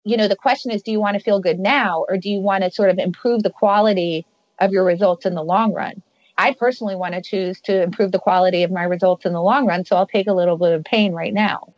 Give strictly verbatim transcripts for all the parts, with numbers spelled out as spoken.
you know, the question is, do you want to feel good now, or do you want to sort of improve the quality of your results in the long run? I personally want to choose to improve the quality of my results in the long run, so I'll take a little bit of pain right now.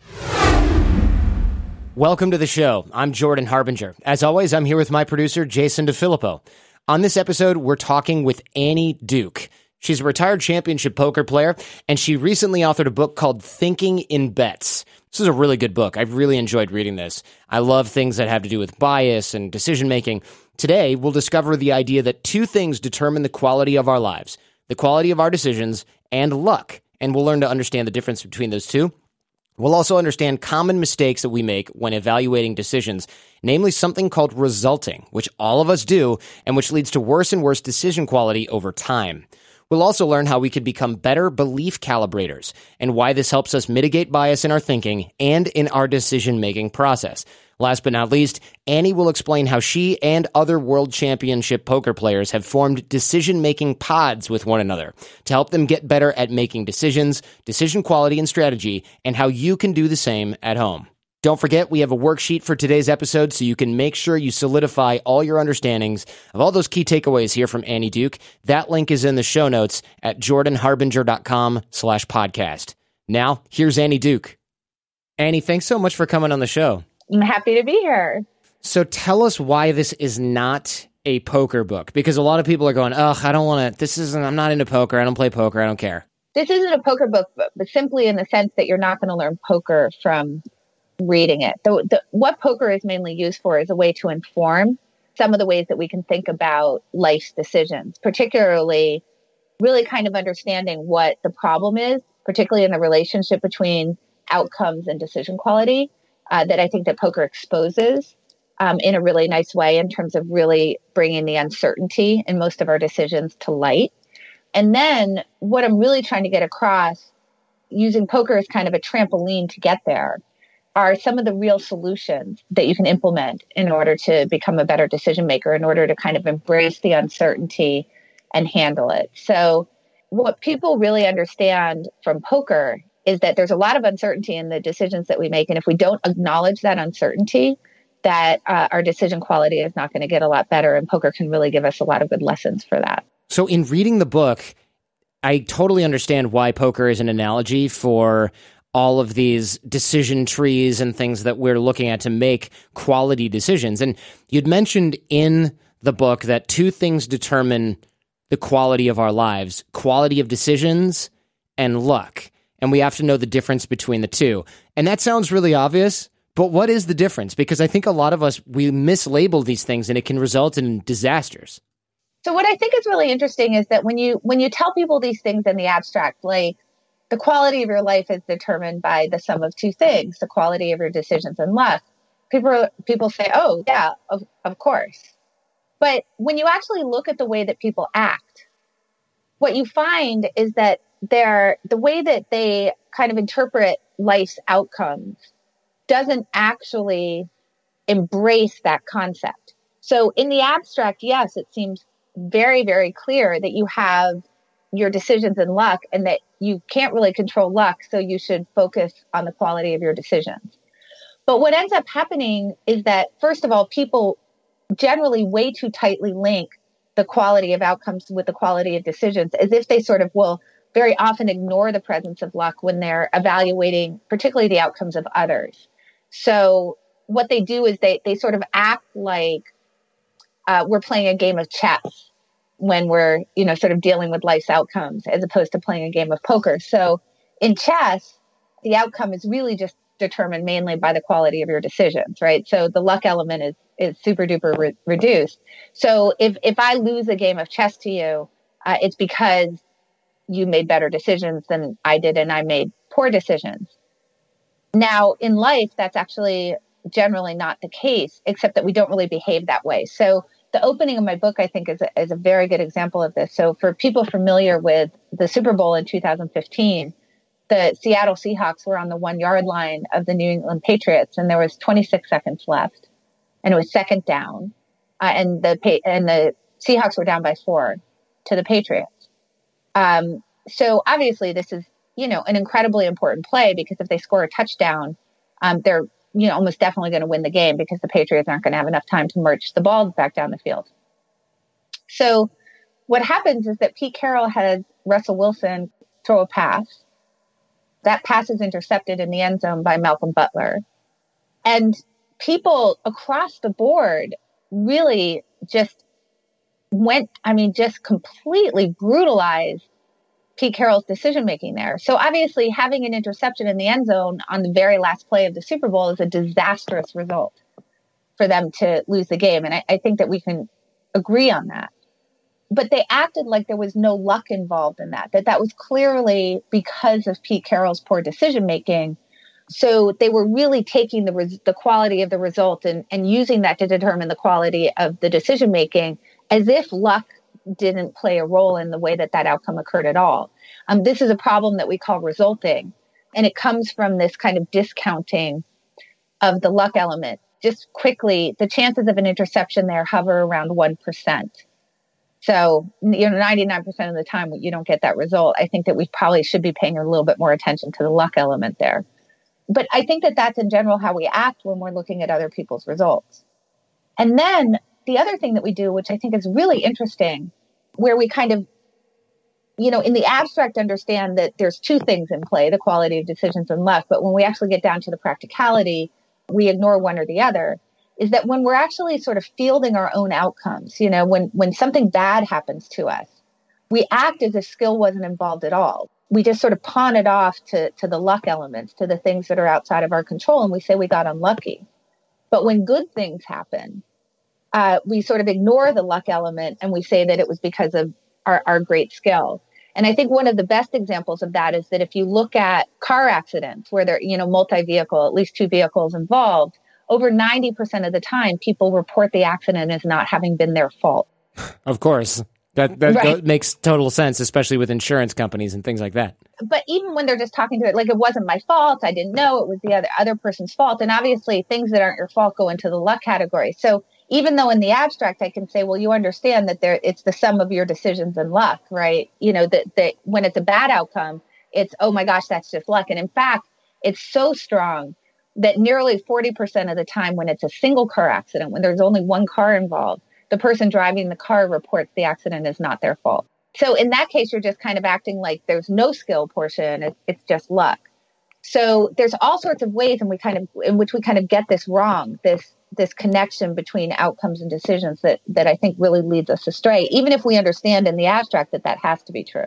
Welcome to the show. I'm Jordan Harbinger. As always, I'm here with my producer, Jason DeFilippo. On this episode, we're talking with Annie Duke. She's a retired championship poker player, and she recently authored a book called Thinking in Bets. This is a really good book. I've really enjoyed reading this. I love things that have to do with bias and decision-making. Today, we'll discover the idea that two things determine the quality of our lives: the quality of our decisions and luck. And we'll learn to understand the difference between those two. We'll also understand common mistakes that we make when evaluating decisions, namely something called resulting, which all of us do, and which leads to worse and worse decision quality over time. We'll also learn how we could become better belief calibrators and why this helps us mitigate bias in our thinking and in our decision-making process. Last but not least, Annie will explain how she and other world championship poker players have formed decision-making pods with one another to help them get better at making decisions, decision quality and strategy, and how you can do the same at home. Don't forget, we have a worksheet for today's episode so you can make sure you solidify all your understandings of all those key takeaways here from Annie Duke. That link is in the show notes at jordanharbinger.com slash podcast. Now, here's Annie Duke. Annie, thanks so much for coming on the show. I'm happy to be here. So tell us why this is not a poker book, because a lot of people are going, ugh, I don't want to, this isn't, I'm not into poker. I don't play poker. I don't care. This isn't a poker book, but, but simply in the sense that you're not going to learn poker from reading it. The, the, what poker is mainly used for is a way to inform some of the ways that we can think about life's decisions, particularly really kind of understanding what the problem is, particularly in the relationship between outcomes and decision quality, uh, that I think that poker exposes um, in a really nice way in terms of really bringing the uncertainty in most of our decisions to light. And then what I'm really trying to get across, using poker as kind of a trampoline to get there, are some of the real solutions that you can implement in order to become a better decision maker, in order to kind of embrace the uncertainty and handle it. So what people really understand from poker is that there's a lot of uncertainty in the decisions that we make. And if we don't acknowledge that uncertainty, that uh, our decision quality is not going to get a lot better. And poker can really give us a lot of good lessons for that. So in reading the book, I totally understand why poker is an analogy for all of these decision trees and things that we're looking at to make quality decisions. And you'd mentioned in the book that two things determine the quality of our lives: quality of decisions and luck. And we have to know the difference between the two. And that sounds really obvious, but what is the difference? Because I think a lot of us, we mislabel these things and it can result in disasters. So what I think is really interesting is that when you when you tell people these things in the abstract, like the quality of your life is determined by the sum of two things, the quality of your decisions and luck, people people say, oh, yeah, of, of course. But when you actually look at the way that people act, what you find is that they're, the way that they kind of interpret life's outcomes doesn't actually embrace that concept. So in the abstract, yes, it seems very, very clear that you have your decisions and luck and that you can't really control luck, so you should focus on the quality of your decisions. But what ends up happening is that, first of all, people generally way too tightly link the quality of outcomes with the quality of decisions, as if they sort of will very often ignore the presence of luck when they're evaluating particularly the outcomes of others. So what they do is they, they sort of act like uh, we're playing a game of chess when we're, you know, sort of dealing with life's outcomes, as opposed to playing a game of poker. So in chess, the outcome is really just determined mainly by the quality of your decisions, right? So the luck element is is super duper re- reduced. So if if I lose a game of chess to you, uh, it's because you made better decisions than I did, and I made poor decisions. Now, in life, that's actually generally not the case, except that we don't really behave that way. So the opening of my book, I think, is a, is a very good example of this. So for people familiar with the Super Bowl in two thousand fifteen, the Seattle Seahawks were on the one-yard line of the New England Patriots, and there was twenty-six seconds left, and it was second down, uh, and the and the Seahawks were down by four to the Patriots. Um, so obviously, this is, you know, an incredibly important play, because if they score a touchdown, um, they're you know, almost definitely going to win the game because the Patriots aren't going to have enough time to march the ball back down the field. So what happens is that Pete Carroll has Russell Wilson throw a pass. That pass is intercepted in the end zone by Malcolm Butler. And people across the board really just went, I mean, just completely brutalized Pete Carroll's decision-making there. So obviously having an interception in the end zone on the very last play of the Super Bowl is a disastrous result for them to lose the game. And I, I think that we can agree on that. But they acted like there was no luck involved in that, that that was clearly because of Pete Carroll's poor decision-making. So they were really taking the res- the quality of the result and, and using that to determine the quality of the decision-making as if luck didn't play a role in the way that that outcome occurred at all. Um, this is a problem that we call resulting, and it comes from this kind of discounting of the luck element. Just quickly, the chances of an interception there hover around one percent. So, you know, ninety-nine percent of the time you don't get that result. I think that we probably should be paying a little bit more attention to the luck element there. But I think that that's in general how we act when we're looking at other people's results. And then the other thing that we do, which I think is really interesting, where we kind of, you know, in the abstract understand that there's two things in play, the quality of decisions and luck. But when we actually get down to the practicality, we ignore one or the other, is that when we're actually sort of fielding our own outcomes, you know, when, when something bad happens to us, we act as if skill wasn't involved at all. We just sort of pawn it off to, to the luck elements, to the things that are outside of our control, and we say we got unlucky. But when good things happen, uh, we sort of ignore the luck element and we say that it was because of our, our great skill. And I think one of the best examples of that is that if you look at car accidents where there, you know, multi-vehicle, at least two vehicles involved, over ninety percent of the time, people report the accident as not having been their fault. Of course. That that, Right. that makes total sense, especially with insurance companies and things like that. But even when they're just talking to it, like, it wasn't my fault, I didn't know, it was the other other person's fault. And obviously things that aren't your fault go into the luck category. So even though in the abstract I can say, well, you understand that there it's the sum of your decisions and luck, right? You know, that that when it's a bad outcome, it's, oh my gosh, that's just luck. And in fact, it's so strong that nearly forty percent of the time when it's a single car accident, when there's only one car involved, the person driving the car reports the accident is not their fault. So in that case, you're just kind of acting like there's no skill portion. It's, it's just luck. So there's all sorts of ways in, we kind of, in which we kind of get this wrong, this this connection between outcomes and decisions that, that I think really leads us astray, even if we understand in the abstract that that has to be true.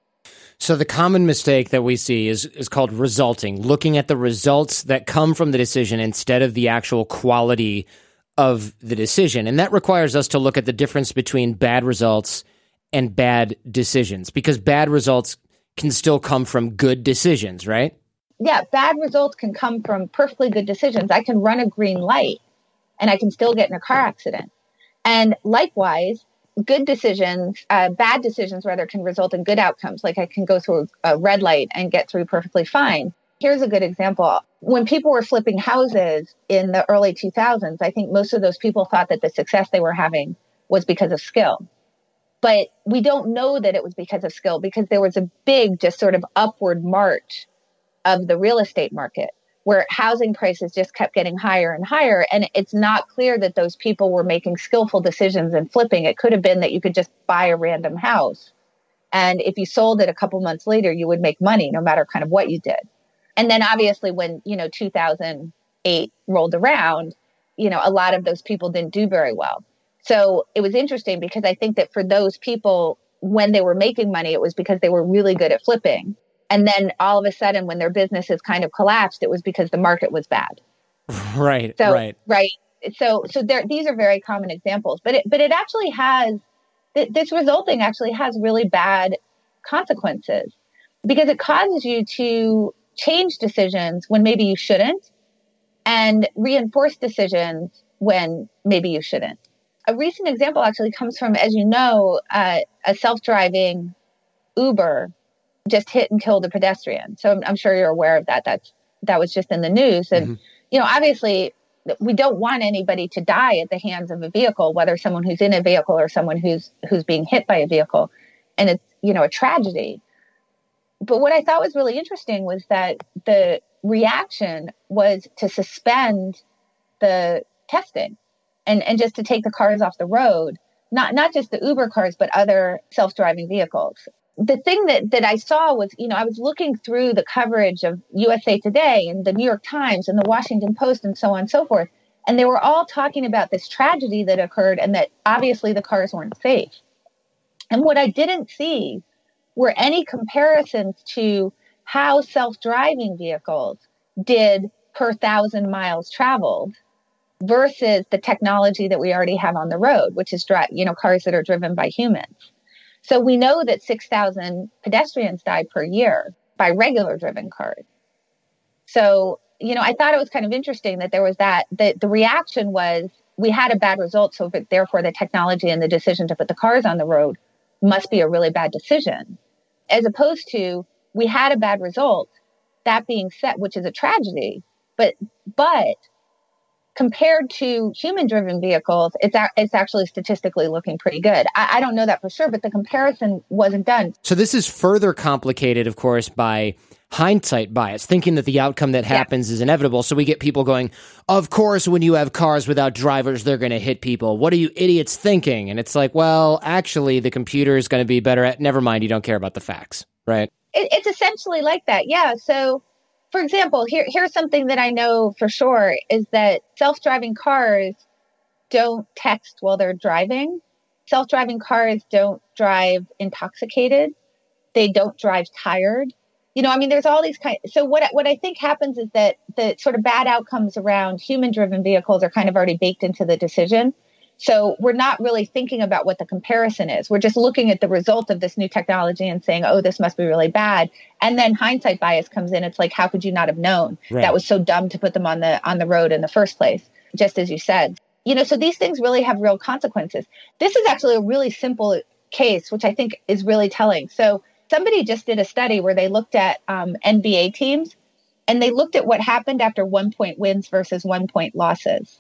So the common mistake that we see is is called resulting, looking at the results that come from the decision instead of the actual quality of the decision. And that requires us to look at the difference between bad results and bad decisions, because bad results can still come from good decisions, right? Yeah, bad results can come from perfectly good decisions. I can run a green light and I can still get in a car accident. And likewise, good decisions, uh, bad decisions rather, can result in good outcomes. Like I can go through a red light and get through perfectly fine. Here's a good example. When people were flipping houses in the early two thousands, I think most of those people thought that the success they were having was because of skill. But we don't know that it was because of skill, because there was a big just sort of upward march of the real estate market where housing prices just kept getting higher and higher. And it's not clear that those people were making skillful decisions in flipping. It could have been that you could just buy a random house, and if you sold it a couple months later, you would make money no matter kind of what you did. And then obviously when, you know, two thousand eight rolled around, you know, a lot of those people didn't do very well. So it was interesting because I think that for those people, when they were making money, it was because they were really good at flipping. And then all of a sudden, when their businesses kind of collapsed, it was because the market was bad. Right, so, right. Right. So so there, these are very common examples. But it, but it actually has, th- this resulting actually has really bad consequences, because it causes you to change decisions when maybe you shouldn't and reinforce decisions when maybe you shouldn't. A recent example actually comes from, as you know, uh, a self-driving Uber just hit and killed a pedestrian. So I'm, I'm sure you're aware of that. That's, that was just in the news. And, mm-hmm. you know, obviously we don't want anybody to die at the hands of a vehicle, whether someone who's in a vehicle or someone who's, who's being hit by a vehicle. And it's, you know, a tragedy. But what I thought was really interesting was that the, reaction was to suspend the testing and, and just to take the cars off the road, not, not just the Uber cars, but other self-driving vehicles. The thing that, that I saw was, you know, I was looking through the coverage of U S A Today and the New York Times and the Washington Post and so on and so forth. And they were all talking about this tragedy that occurred and that obviously the cars weren't safe. And what I didn't see were any comparisons to how self-driving vehicles did per thousand miles traveled versus the technology that we already have on the road, which is, dri- you know, cars that are driven by humans. So we know that six thousand pedestrians die per year by regular driven cars. So, you know, I thought it was kind of interesting that there was that, that the reaction was we had a bad result. So but therefore the technology and the decision to put the cars on the road must be a really bad decision, as opposed to we had a bad result. That being said, which is a tragedy, but, but compared to human-driven vehicles, it's a, it's actually statistically looking pretty good. I, I don't know that for sure, but the comparison wasn't done. So this is further complicated, of course, by hindsight bias, thinking that the outcome that happens yeah. is inevitable. So we get people going, of course, when you have cars without drivers, they're going to hit people. What are you idiots thinking? And it's like, well, actually, the computer is going to be better at, never mind, you don't care about the facts, right? It, it's essentially like that. Yeah. So, for example, here here's something that I know for sure is that self-driving cars don't text while they're driving. Self-driving cars don't drive intoxicated. They don't drive tired. You know, I mean, there's all these kind. So what what I think happens is that the sort of bad outcomes around human-driven vehicles are kind of already baked into the decision. So we're not really thinking about what the comparison is. We're just looking at the result of this new technology and saying, oh, this must be really bad. And then hindsight bias comes in. It's like, how could you not have known? Right. That was so dumb to put them on the on the road in the first place, just as you said. You know, so these things really have real consequences. This is actually a really simple case, which I think is really telling. So somebody just did a study where they looked at um, N B A teams, and they looked at what happened after one-point wins versus one-point losses.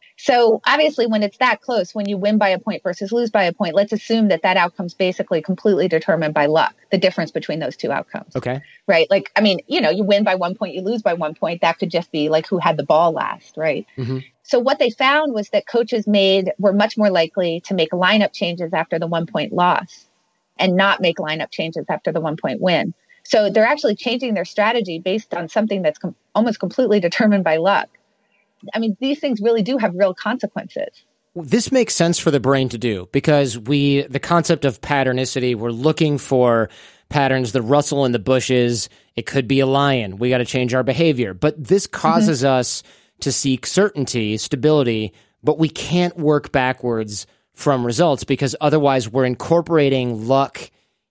So obviously, when it's that close, when you win by a point versus lose by a point, let's assume that that outcome's basically completely determined by luck, the difference between those two outcomes. Okay. Right? Like, I mean, you know, you win by one point, you lose by one point. That could just be like who had the ball last, right? Mm-hmm. So what they found was that coaches made were much more likely to make lineup changes after the one-point loss and not make lineup changes after the one-point win. So they're actually changing their strategy based on something that's com- almost completely determined by luck. I mean, these things really do have real consequences. This makes sense for the brain to do because we, the concept of patternicity, we're looking for patterns, the rustle in the bushes. It could be a lion. We got to change our behavior. But this causes mm-hmm. us to seek certainty, stability, but we can't work backwards from results because otherwise we're incorporating luck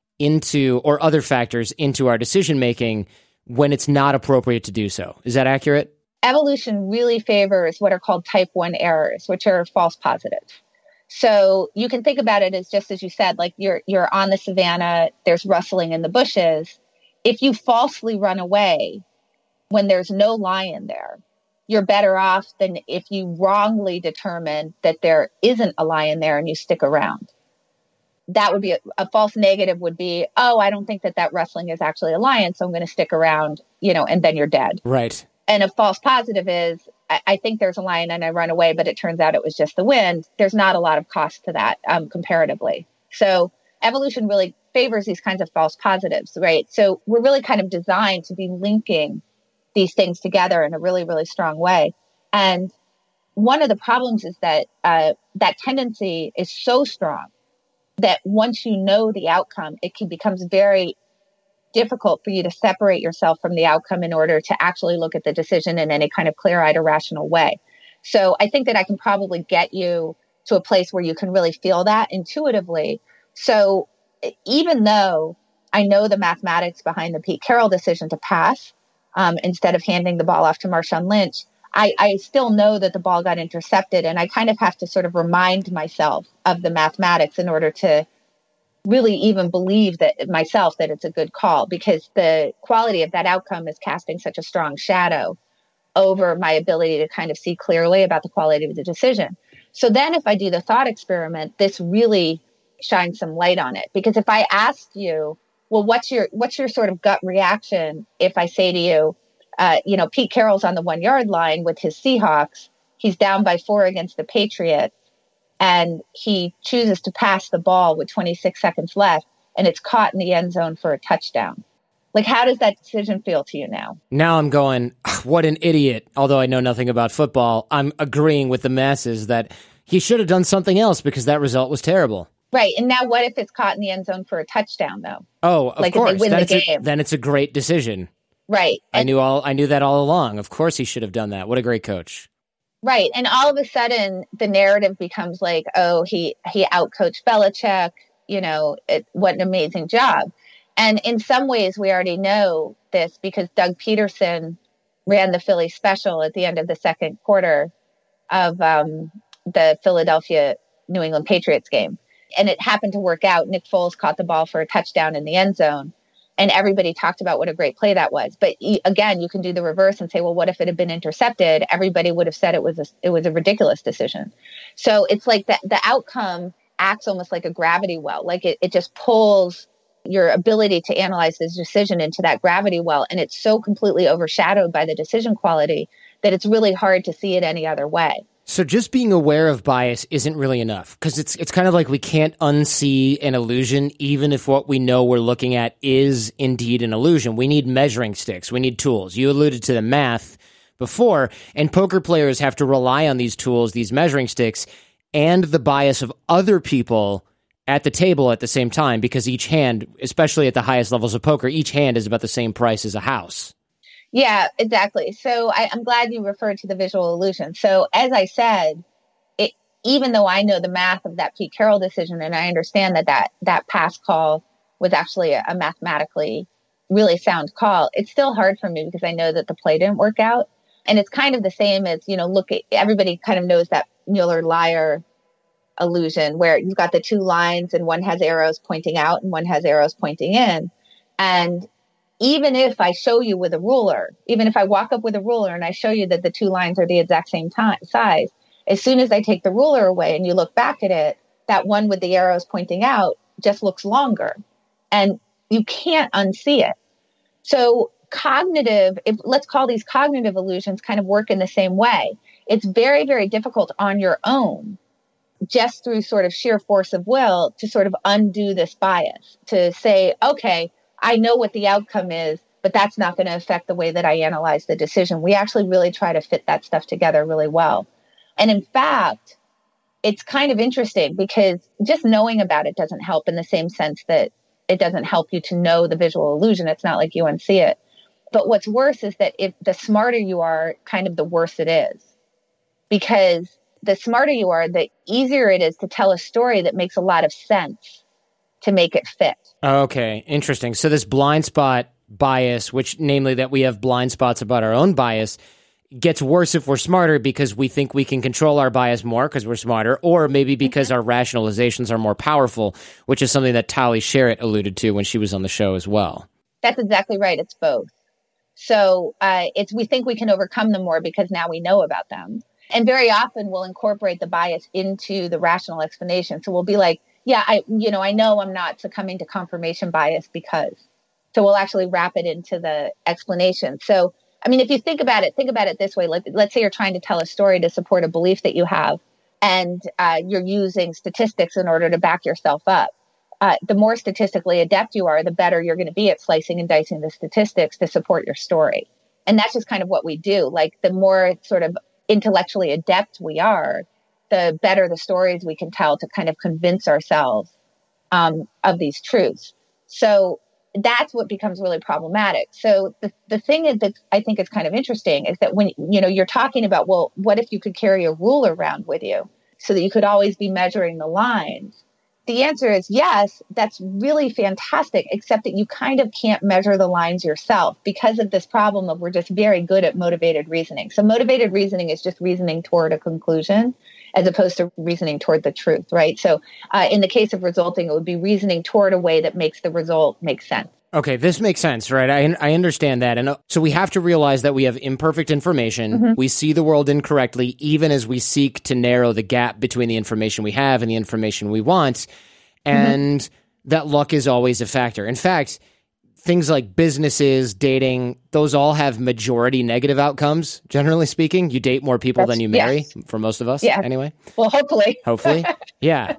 into or other factors into our decision making when it's not appropriate to do so. Is that accurate? Evolution really favors what are called type one errors, which are false positives. So you can think about it as just as you said, like you're you're on the savannah, there's rustling in the bushes. If you falsely run away when there's no lion there, you're better off than if you wrongly determine that there isn't a lion there and you stick around. That would be a, a false negative would be, oh, I don't think that that rustling is actually a lion, so I'm going to stick around, you know, and then you're dead. Right. And a false positive is, I, I think there's a lion and I run away, but it turns out it was just the wind. There's not a lot of cost to that um, comparatively. So evolution really favors these kinds of false positives, right? So we're really kind of designed to be linking these things together in a really, really strong way. And one of the problems is that uh, that tendency is so strong that once you know the outcome, it can becomes very difficult for you to separate yourself from the outcome in order to actually look at the decision in any kind of clear-eyed or rational way. So I think that I can probably get you to a place where you can really feel that intuitively. So even though I know the mathematics behind the Pete Carroll decision to pass um, instead of handing the ball off to Marshawn Lynch, I, I still know that the ball got intercepted, and I kind of have to sort of remind myself of the mathematics in order to really even believe that myself that it's a good call, because the quality of that outcome is casting such a strong shadow over my ability to kind of see clearly about the quality of the decision. So then if I do the thought experiment, this really shines some light on it. Because if I asked you, well, what's your what's your sort of gut reaction if I say to you, Uh, you know, Pete Carroll's on the one yard line with his Seahawks. He's down by four against the Patriots, and he chooses to pass the ball with twenty-six seconds left, and it's caught in the end zone for a touchdown. Like, how does that decision feel to you now? Now I'm going, what an idiot. Although I know nothing about football, I'm agreeing with the masses that he should have done something else because that result was terrible. Right. And now what if it's caught in the end zone for a touchdown, though? Oh, of like course. If they win then, the it's game. A, then it's a great decision. Right. I and, knew all. I knew that all along. Of course he should have done that. What a great coach. Right. And all of a sudden, the narrative becomes like, oh, he, he outcoached Belichick. You know, it, what an amazing job. And in some ways, we already know this because Doug Peterson ran the Philly special at the end of the second quarter of um, the Philadelphia New England Patriots game. And it happened to work out. Nick Foles caught the ball for a touchdown in the end zone. And everybody talked about what a great play that was. But again, you can do the reverse and say, well, what if it had been intercepted? Everybody would have said it was a, it was a ridiculous decision. So it's like the, the outcome acts almost like a gravity well. Like it, it just pulls your ability to analyze this decision into that gravity well. And it's so completely overshadowed by the decision quality that it's really hard to see it any other way. So just being aware of bias isn't really enough because it's it's kind of like we can't unsee an illusion, even if what we know we're looking at is indeed an illusion. We need measuring sticks. We need tools. You alluded to the math before, and poker players have to rely on these tools, these measuring sticks, and the bias of other people at the table at the same time because each hand, especially at the highest levels of poker, each hand is about the same price as a house. Yeah, exactly. So I, I'm glad you referred to the visual illusion. So as I said, it, even though I know the math of that Pete Carroll decision and I understand that that, that pass call was actually a, a mathematically really sound call, it's still hard for me because I know that the play didn't work out. And it's kind of the same as, you know, look at everybody kind of knows that Mueller-Lyer illusion where you've got the two lines and one has arrows pointing out and one has arrows pointing in. And even if I show you with a ruler, even if I walk up with a ruler and I show you that the two lines are the exact same time, size, as soon as I take the ruler away and you look back at it, that one with the arrows pointing out just looks longer and you can't unsee it. So cognitive, if, let's call these cognitive illusions kind of work in the same way. It's very, very difficult on your own, just through sort of sheer force of will, to sort of undo this bias, to say, okay, I know what the outcome is, but that's not going to affect the way that I analyze the decision. We actually really try to fit that stuff together really well. And in fact, it's kind of interesting because just knowing about it doesn't help in the same sense that it doesn't help you to know the visual illusion. It's not like you unsee it. But what's worse is that if the smarter you are, kind of the worse it is. Because the smarter you are, the easier it is to tell a story that makes a lot of sense to make it fit. Okay, interesting. So this blind spot bias, which namely that we have blind spots about our own bias, gets worse if we're smarter because we think we can control our bias more because we're smarter, or maybe because mm-hmm. our rationalizations are more powerful, which is something that Tali Sharot alluded to when she was on the show as well. That's exactly right. It's both. So uh, it's we think we can overcome them more because now we know about them. And very often we'll incorporate the bias into the rational explanation. So we'll be like, yeah, I, you know, I know I'm not succumbing to confirmation bias because, so we'll actually wrap it into the explanation. So, I mean, if you think about it, think about it this way. Like, let's say you're trying to tell a story to support a belief that you have, and uh, you're using statistics in order to back yourself up. Uh, the more statistically adept you are, the better you're going to be at slicing and dicing the statistics to support your story. And that's just kind of what we do. Like, the more sort of intellectually adept we are, the better the stories we can tell to kind of convince ourselves um, of these truths. So that's what becomes really problematic. So the, the thing is that I think is kind of interesting is that when, you know, you're talking about, well, what if you could carry a ruler around with you so that you could always be measuring the lines? The answer is yes, that's really fantastic, except that you kind of can't measure the lines yourself because of this problem of we're just very good at motivated reasoning. So motivated reasoning is just reasoning toward a conclusion as opposed to reasoning toward the truth, right? So uh, in the case of resulting, it would be reasoning toward a way that makes the result make sense. Okay, this makes sense, right? I I understand that. And uh, so we have to realize that we have imperfect information. Mm-hmm. We see the world incorrectly, even as we seek to narrow the gap between the information we have and the information we want. And mm-hmm. that luck is always a factor. In fact, things like businesses, dating, those all have majority negative outcomes, generally speaking. You date more people That's, than you marry, yes. for most of us, yeah. anyway. Well, hopefully. Hopefully. Yeah.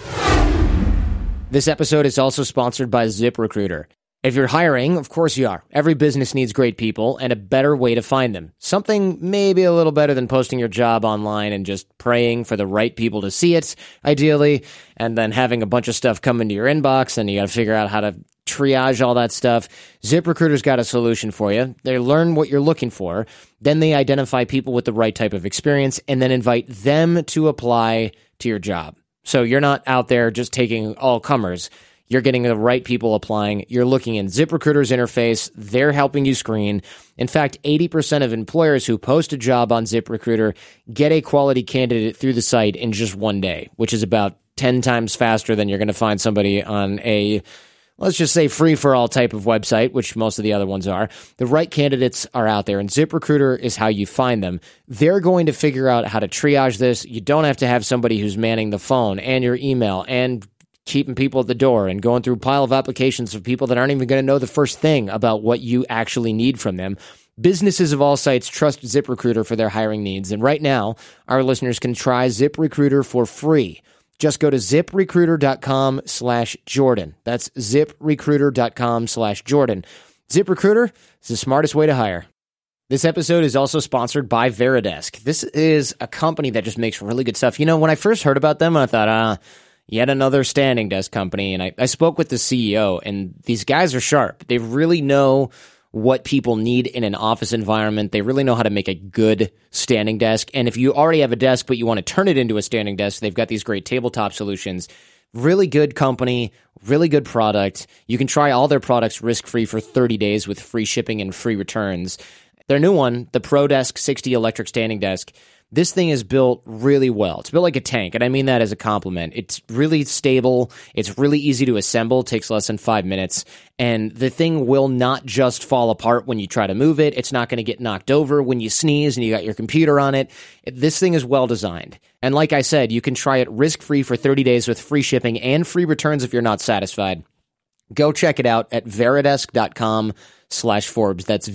This episode is also sponsored by ZipRecruiter. If you're hiring, of course you are. Every business needs great people and a better way to find them. Something maybe a little better than posting your job online and just praying for the right people to see it, ideally, and then having a bunch of stuff come into your inbox and you got to figure out how to triage all that stuff. ZipRecruiter's got a solution for you. They learn what you're looking for, then they identify people with the right type of experience and then invite them to apply to your job. So you're not out there just taking all comers. You're getting the right people applying. You're looking in ZipRecruiter's interface. They're helping you screen. In fact, eighty percent of employers who post a job on ZipRecruiter get a quality candidate through the site in just one day, which is about ten times faster than you're going to find somebody on a, let's just say, free-for-all type of website, which most of the other ones are. The right candidates are out there, and ZipRecruiter is how you find them. They're going to figure out how to triage this. You don't have to have somebody who's manning the phone and your email and keeping people at the door and going through a pile of applications of people that aren't even going to know the first thing about what you actually need from them. Businesses of all sites trust ZipRecruiter for their hiring needs. And right now, our listeners can try ZipRecruiter for free. Just go to ZipRecruiter.com slash Jordan. That's ZipRecruiter.com slash Jordan. ZipRecruiter is the smartest way to hire. This episode is also sponsored by Veridesk. This is a company that just makes really good stuff. You know, when I first heard about them, I thought, ah, yet another standing desk company. And I, I spoke with the C E O, and these guys are sharp. They really know what people need in an office environment. They really know how to make a good standing desk. And if you already have a desk, but you want to turn it into a standing desk, they've got these great tabletop solutions. Really good company, really good product. You can try all their products risk-free for thirty days with free shipping and free returns. Their new one, the ProDesk sixty electric standing desk, this thing is built really well. It's built like a tank, and I mean that as a compliment. It's really stable. It's really easy to assemble. It takes less than five minutes. And the thing will not just fall apart when you try to move it. It's not going to get knocked over when you sneeze and you got your computer on it. This thing is well designed. And like I said, you can try it risk-free for thirty days with free shipping and free returns if you're not satisfied. Go check it out at Veridesk.com slash Forbes. That's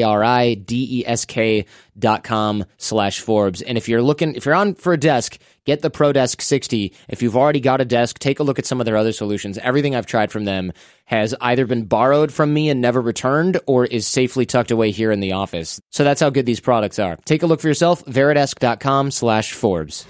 V-A-R-I-D-E-S-K dot com slash Forbes. And if you're looking, if you're on for a desk, get the ProDesk sixty. If you've already got a desk, take a look at some of their other solutions. Everything I've tried from them has either been borrowed from me and never returned or is safely tucked away here in the office. So that's how good these products are. Take a look for yourself, Veridesk.com slash Forbes.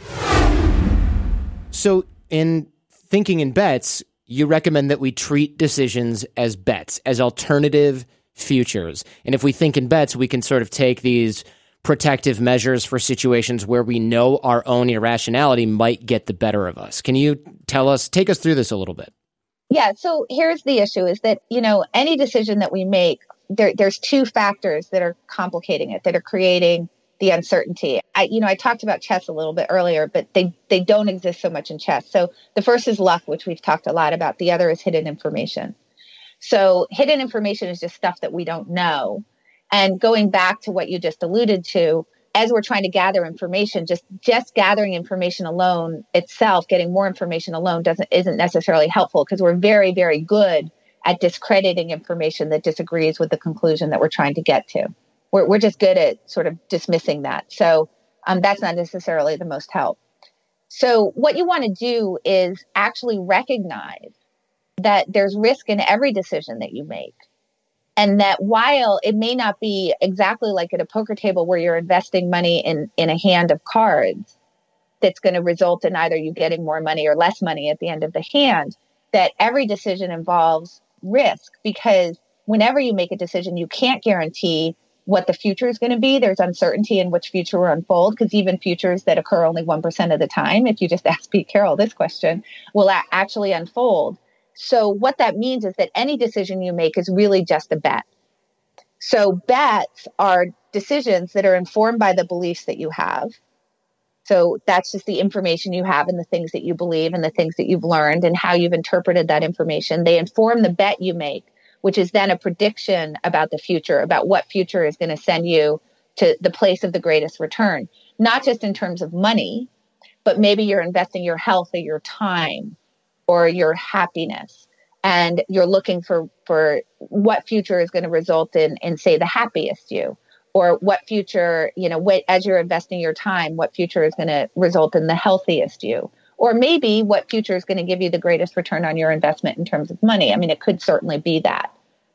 So in thinking in bets, you recommend that we treat decisions as bets, as alternative futures. And if we think in bets, we can sort of take these protective measures for situations where we know our own irrationality might get the better of us. Can you tell us, take us through this a little bit? Yeah. So here's the issue is that, you know, any decision that we make, there, there's two factors that are complicating it, that are creating the uncertainty. I, you know, I talked about chess a little bit earlier, but they, they don't exist so much in chess. So the first is luck, which we've talked a lot about. The other is hidden information. So hidden information is just stuff that we don't know. And going back to what you just alluded to, as we're trying to gather information, just, just gathering information alone itself, getting more information alone doesn't, isn't necessarily helpful because we're very, very good at discrediting information that disagrees with the conclusion that we're trying to get to. We're, we're just good at sort of dismissing that. So um, that's not necessarily the most help. So what you want to do is actually recognize that there's risk in every decision that you make. And that while it may not be exactly like at a poker table where you're investing money in, in a hand of cards that's going to result in either you getting more money or less money at the end of the hand, that every decision involves risk because whenever you make a decision, you can't guarantee what the future is going to be. There's uncertainty in which future will unfold because even futures that occur only one percent of the time, if you just ask Pete Carroll this question, will a- actually unfold. So what that means is that any decision you make is really just a bet. So bets are decisions that are informed by the beliefs that you have. So that's just the information you have and the things that you believe and the things that you've learned and how you've interpreted that information. They inform the bet you make, which is then a prediction about the future, about what future is going to send you to the place of the greatest return, not just in terms of money, but maybe you're investing your health or your time or your happiness. and you're looking for, for what future is going to result in, in, say, the happiest you, or what future, you know, what, as you're investing your time, what future is going to result in the healthiest you, or maybe what future is going to give you the greatest return on your investment in terms of money. I mean, it could certainly be that.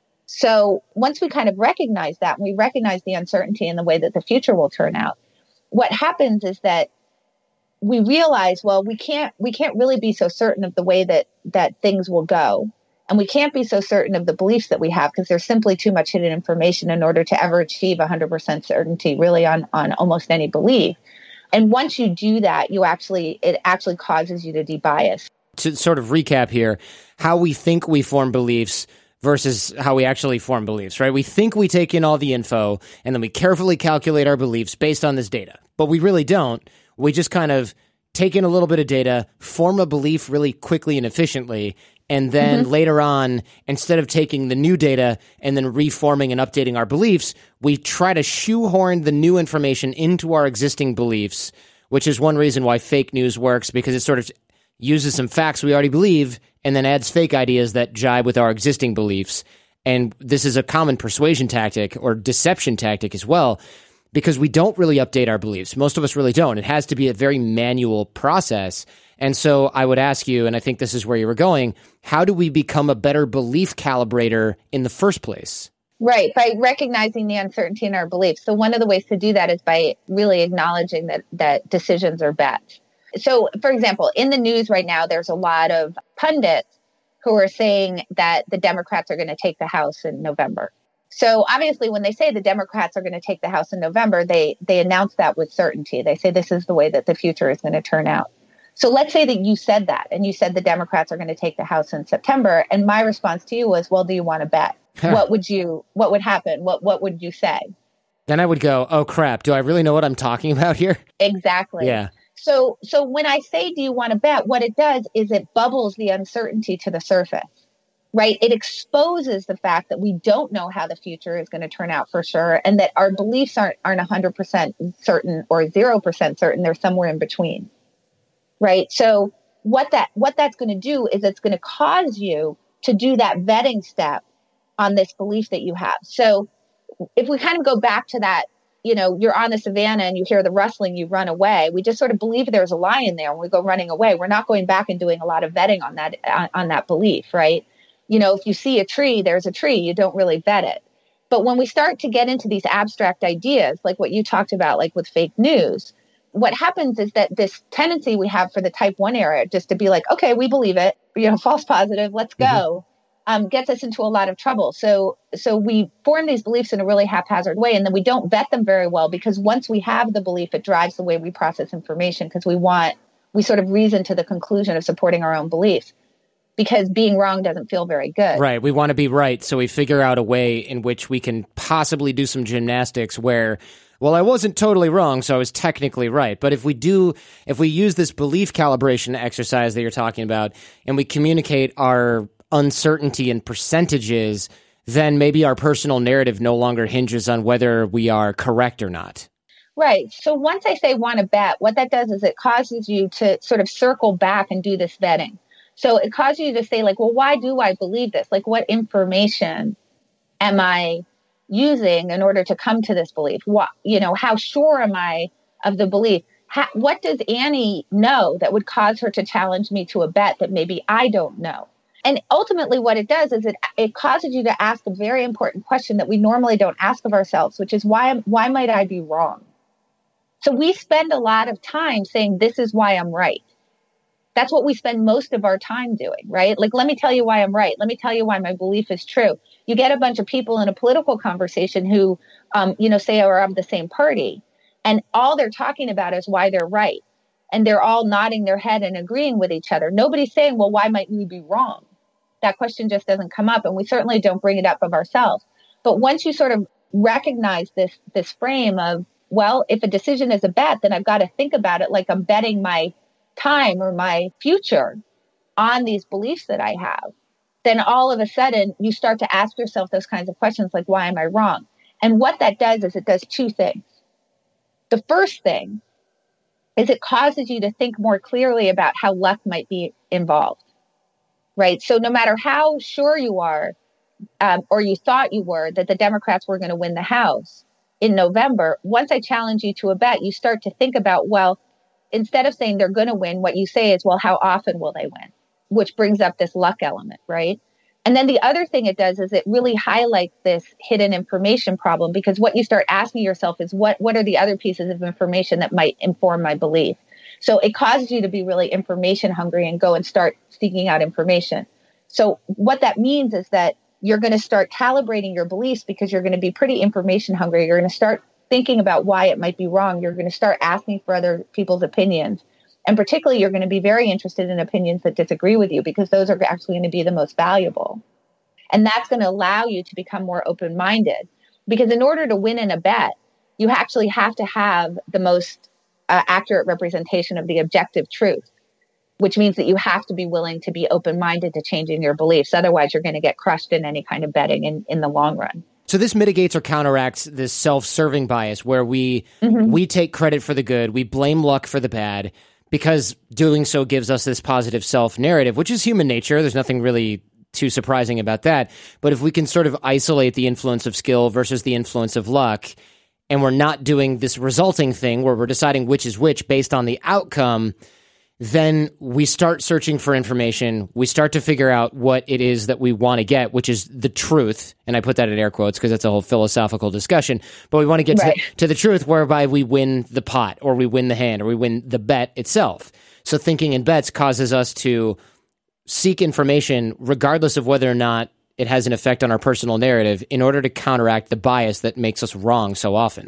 So once we kind of recognize that, we recognize the uncertainty in the way that the future will turn out, what happens is that we realize, well, we can't, we can't really be so certain of the way that, that things will go. And we can't be so certain of the beliefs that we have because there's simply too much hidden information in order to ever achieve one hundred percent certainty really on, on almost any belief. And once you do that, you actually, it actually causes you to debias. To sort of recap here, how we think we form beliefs versus how we actually form beliefs, right? We think we take in all the info and then we carefully calculate our beliefs based on this data, but we really don't. We just kind of take in a little bit of data, form a belief really quickly and efficiently, and then mm-hmm. later on, instead of taking the new data and then reforming and updating our beliefs, we try to shoehorn the new information into our existing beliefs, which is one reason why fake news works, because it sort of uses some facts we already believe and then adds fake ideas that jibe with our existing beliefs. And this is a common persuasion tactic or deception tactic as well, because we don't really update our beliefs. Most of us really don't. It has to be a very manual process. And so I would ask you, and I think this is where you were going, how do we become a better belief calibrator in the first place? Right, by recognizing the uncertainty in our beliefs. So one of the ways to do that is by really acknowledging that, that decisions are bets. So, for example, in the news right now, there's a lot of pundits who are saying that the Democrats are going to take the House in November. So obviously, when they say the Democrats are going to take the House in November, they they announce that with certainty. They say this is the way that the future is going to turn out. So let's say that you said that, and you said the Democrats are going to take the House in September, and my response to you was, well, do you want to bet? What would you, what would happen? What what would you say? Then I would go, oh, crap, do I really know what I'm talking about here? Exactly. Yeah. So so when I say, do you want to bet, what it does is it bubbles the uncertainty to the surface. Right? It exposes the fact that we don't know how the future is going to turn out for sure, and that our beliefs aren't aren't one hundred percent certain or zero percent certain. They're somewhere in between. Right? So what that what that's going to do is it's going to cause you to do that vetting step on this belief that you have. So if we kind of go back to that, you know, you're on the savannah and you hear the rustling, you run away. We just sort of believe there's a lion there and we go running away. We're not going back and doing a lot of vetting on that on, on that belief, right? You know, if you see a tree, there's a tree, you don't really vet it. But when we start to get into these abstract ideas, like what you talked about, like with fake news, what happens is that this tendency we have for the type one era, just to be like, okay, we believe it, you know, false positive, let's go, mm-hmm. um, gets us into a lot of trouble. So, so we form these beliefs in a really haphazard way, and then we don't vet them very well, because once we have the belief, it drives the way we process information, because we want, we sort of reason to the conclusion of supporting our own beliefs. Because being wrong doesn't feel very good. Right. We want to be right. So we figure out a way in which we can possibly do some gymnastics where, well, I wasn't totally wrong, so I was technically right. But if we do, if we use this belief calibration exercise that you're talking about, and we communicate our uncertainty in percentages, then maybe our personal narrative no longer hinges on whether we are correct or not. Right. So once I say want to bet, what that does is it causes you to sort of circle back and do this vetting. So it causes you to say, like, well, why do I believe this? Like, what information am I using in order to come to this belief? What, you know, how sure am I of the belief? How, what does Annie know that would cause her to challenge me to a bet that maybe I don't know? And ultimately what it does is it it causes you to ask a very important question that we normally don't ask of ourselves, which is why why might I be wrong? So we spend a lot of time saying, this is why I'm right. That's what we spend most of our time doing, right? Like, let me tell you why I'm right. Let me tell you why my belief is true. You get a bunch of people in a political conversation who, um, you know, say are of the same party, and all they're talking about is why they're right. And they're all nodding their head and agreeing with each other. Nobody's saying, well, why might we be wrong? That question just doesn't come up, and we certainly don't bring it up of ourselves. But once you sort of recognize this, this frame of, well, if a decision is a bet, then I've got to think about it like I'm betting my time or my future on these beliefs that I have, then all of a sudden you start to ask yourself those kinds of questions like, why am I wrong? And what that does is it does two things. The first thing is it causes you to think more clearly about how luck might be involved. right? So no matter how sure you are, um, or you thought you were, that the Democrats were going to win the House in November, once I challenge you to a bet, you start to think about, well, instead of saying they're going to win, what you say is, well, how often will they win? Which brings up this luck element, right? And then the other thing it does is it really highlights this hidden information problem, because what you start asking yourself is, what, what are the other pieces of information that might inform my belief? So it causes you to be really information hungry and go and start seeking out information. So what that means is that you're going to start calibrating your beliefs because you're going to be pretty information hungry. You're going to start thinking about why it might be wrong. You're going to start asking for other people's opinions. And particularly, you're going to be very interested in opinions that disagree with you, because those are actually going to be the most valuable. And that's going to allow you to become more open-minded, because in order to win in a bet, you actually have to have the most uh, accurate representation of the objective truth, which means that you have to be willing to be open-minded to changing your beliefs. Otherwise, you're going to get crushed in any kind of betting in, in the long run. So this mitigates or counteracts this self-serving bias where we mm-hmm. we take credit for the good, we blame luck for the bad, because doing so gives us this positive self-narrative, which is human nature. There's nothing really too surprising about that. But if we can sort of isolate the influence of skill versus the influence of luck, and we're not doing this resulting thing where we're deciding which is which based on the outcome, then we start searching for information. We start to figure out what it is that we want to get, which is the truth. And I put that in air quotes because it's a whole philosophical discussion. But we want to get right. to, to the truth whereby we win the pot, or we win the hand, or we win the bet itself. So thinking in bets causes us to seek information regardless of whether or not it has an effect on our personal narrative in order to counteract the bias that makes us wrong so often.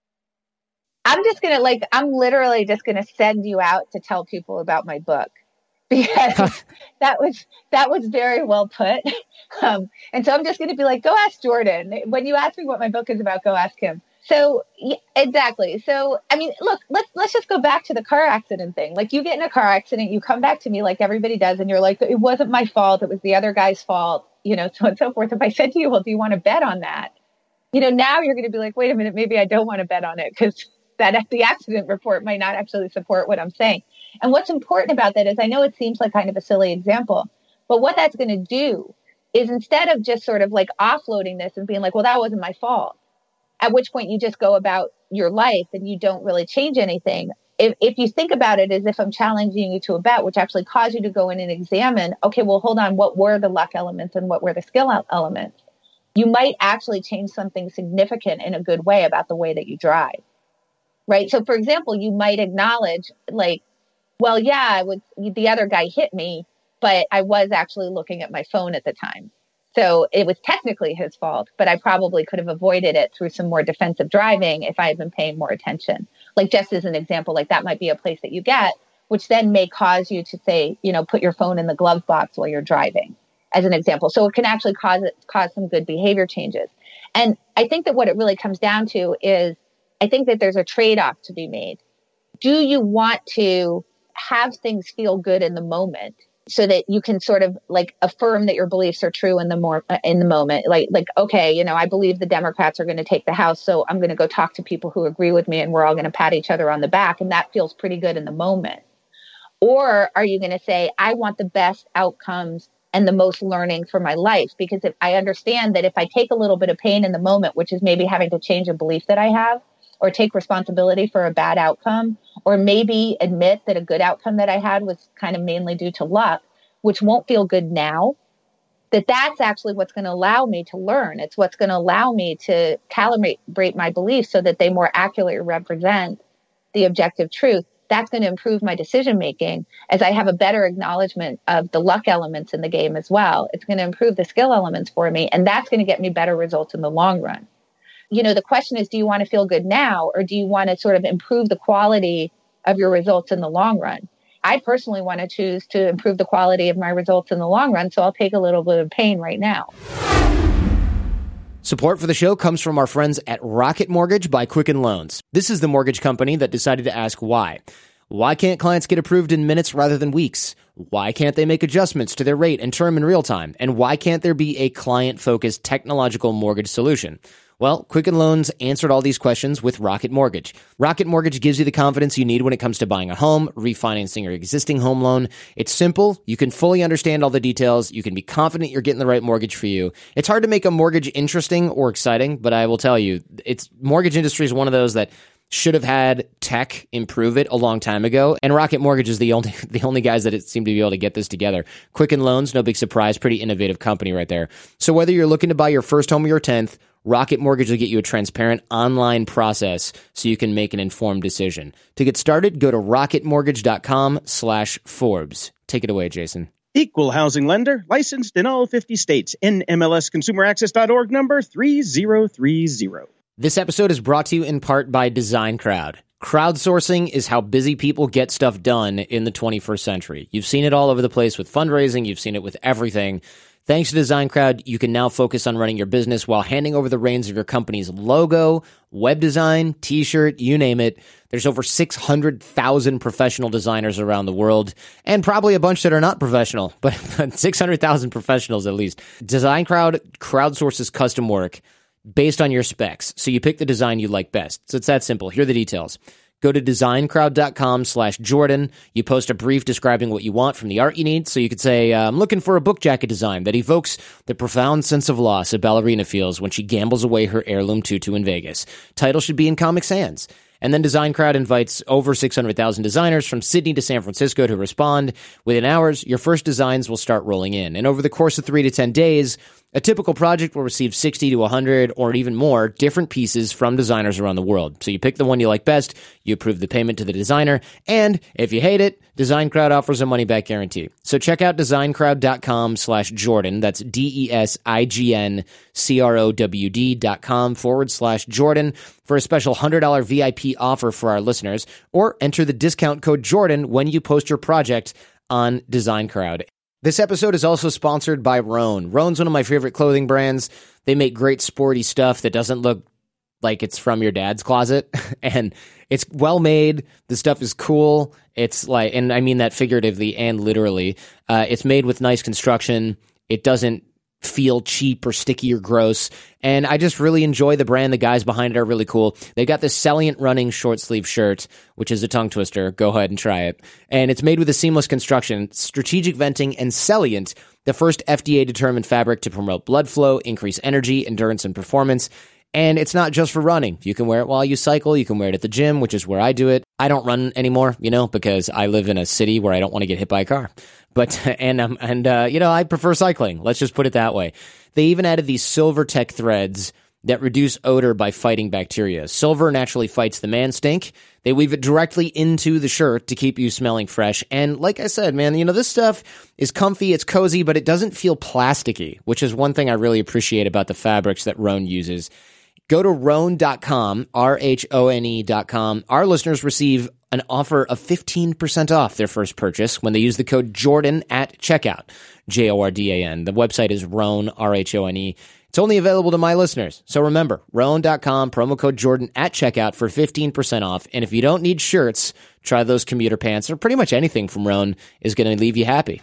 I'm just going to like, I'm literally just going to send you out to tell people about my book, because that was, that was very well put. Um, and so I'm just going to be like, go ask Jordan. When you ask me what my book is about, go ask him. So yeah, exactly. So, I mean, look, let's, let's just go back to the car accident thing. Like, you get in a car accident, you come back to me like everybody does, and you're like, it wasn't my fault. It was the other guy's fault, you know, so on and so forth. If I said to you, well, do you want to bet on that? You know, now you're going to be like, wait a minute, maybe I don't want to bet on it, because that the accident report might not actually support what I'm saying. And what's important about that is, I know it seems like kind of a silly example, but what that's going to do is, instead of just sort of like offloading this and being like, well, that wasn't my fault, at which point you just go about your life and you don't really change anything. If, if you think about it as if I'm challenging you to a bet, which actually caused you to go in and examine, okay, well, hold on, what were the luck elements and what were the skill elements? You might actually change something significant in a good way about the way that you drive. Right. So, for example, you might acknowledge, like, well, yeah, I would, the other guy hit me, but I was actually looking at my phone at the time. So it was technically his fault, but I probably could have avoided it through some more defensive driving if I had been paying more attention. Like, just as an example, like that might be a place that you get, which then may cause you to say, you know, put your phone in the glove box while you're driving, as an example. So it can actually cause it, cause some good behavior changes. And I think that what it really comes down to is, I think that there's a trade-off to be made. Do you want to have things feel good in the moment so that you can sort of like affirm that your beliefs are true in the more in the moment? Like, like, okay, you know, I believe the Democrats are going to take the House, so I'm going to go talk to people who agree with me, and we're all going to pat each other on the back, and that feels pretty good in the moment. Or are you going to say, I want the best outcomes and the most learning for my life? Because if I understand that if I take a little bit of pain in the moment, which is maybe having to change a belief that I have, or take responsibility for a bad outcome, or maybe admit that a good outcome that I had was kind of mainly due to luck, which won't feel good now, that that's actually what's going to allow me to learn. It's what's going to allow me to calibrate my beliefs so that they more accurately represent the objective truth. That's going to improve my decision making as I have a better acknowledgement of the luck elements in the game as well. It's going to improve the skill elements for me, and that's going to get me better results in the long run. You know, the question is, do you want to feel good now, or do you want to sort of improve the quality of your results in the long run? I personally want to choose to improve the quality of my results in the long run, so I'll take a little bit of pain right now. Support for the show comes from our friends at Rocket Mortgage by Quicken Loans. This is the mortgage company that decided to ask why. Why can't clients get approved in minutes rather than weeks? Why can't they make adjustments to their rate and term in real time? And why can't there be a client-focused technological mortgage solution? Well, Quicken Loans answered all these questions with Rocket Mortgage. Rocket Mortgage gives you the confidence you need when it comes to buying a home, refinancing your existing home loan. It's simple. You can fully understand all the details. You can be confident you're getting the right mortgage for you. It's hard to make a mortgage interesting or exciting, but I will tell you, it's mortgage industry is one of those that should have had tech improve it a long time ago. And Rocket Mortgage is the only the only guys that it seem to be able to get this together. Quicken Loans, no big surprise, pretty innovative company right there. So whether you're looking to buy your first home or your tenth, Rocket Mortgage will get you a transparent online process so you can make an informed decision. To get started, go to rocketmortgage.com slash Forbes. Take it away, Jason. Equal housing lender, licensed in all fifty states. N M L S consumer access dot org number three zero three zero. This episode is brought to you in part by Design Crowd. Crowdsourcing is how busy people get stuff done in the twenty-first century. You've seen it all over the place with fundraising. You've seen it with everything. Thanks to Design Crowd, you can now focus on running your business while handing over the reins of your company's logo, web design, t-shirt, you name it. There's over six hundred thousand professional designers around the world, and probably a bunch that are not professional, but six hundred thousand professionals at least. Design Crowd crowdsources custom work based on your specs, so you pick the design you like best. So it's that simple. Here are the details. Go to designcrowd.com slash Jordan. You post a brief describing what you want from the art you need. So you could say, uh, I'm looking for a book jacket design that evokes the profound sense of loss a ballerina feels when she gambles away her heirloom tutu in Vegas. Title should be in Comic Sans. And then Design Crowd invites over six hundred thousand designers from Sydney to San Francisco to respond. Within hours, your first designs will start rolling in. And over the course of three to ten days, a typical project will receive sixty to one hundred or even more different pieces from designers around the world. So you pick the one you like best, you approve the payment to the designer, and if you hate it, Design Crowd offers a money-back guarantee. So check out designcrowd.com slash Jordan. That's D-E-S-I-G-N-C-R-O-W-D dot com forward slash Jordan for a special one hundred dollars V I P offer for our listeners, or enter the discount code Jordan when you post your project on Design Crowd. This episode is also sponsored by Rhone. Rhone's one of my favorite clothing brands. They make great sporty stuff that doesn't look like it's from your dad's closet, and it's well made. The stuff is cool. It's like, and I mean that figuratively and literally. Uh, it's made with nice construction. It doesn't feel cheap or sticky or gross. And I just really enjoy the brand. The guys behind it are really cool. They got this Salient running short sleeve shirt, which is a tongue twister. Go ahead and try it. And it's made with a seamless construction, strategic venting, and Salient, the first F D A determined fabric to promote blood flow, increase energy, endurance, and performance. And it's not just for running. You can wear it while you cycle. You can wear it at the gym, which is where I do it. I don't run anymore, you know, because I live in a city where I don't want to get hit by a car. But, and, um, and, uh, you know, I prefer cycling. Let's just put it that way. They even added these silver tech threads that reduce odor by fighting bacteria. Silver naturally fights the man stink. They weave it directly into the shirt to keep you smelling fresh. And like I said, man, you know, this stuff is comfy, it's cozy, but it doesn't feel plasticky, which is one thing I really appreciate about the fabrics that Rhone uses. Go to Rhone dot com, R H O N E dot com. Our listeners receive an offer of fifteen percent off their first purchase when they use the code Jordan at checkout, J O R D A N. The website is Rhone, R H O N E. It's only available to my listeners. So remember, Rhone dot com, promo code Jordan at checkout for fifteen percent off. And if you don't need shirts, try those commuter pants, or pretty much anything from Rhone is going to leave you happy.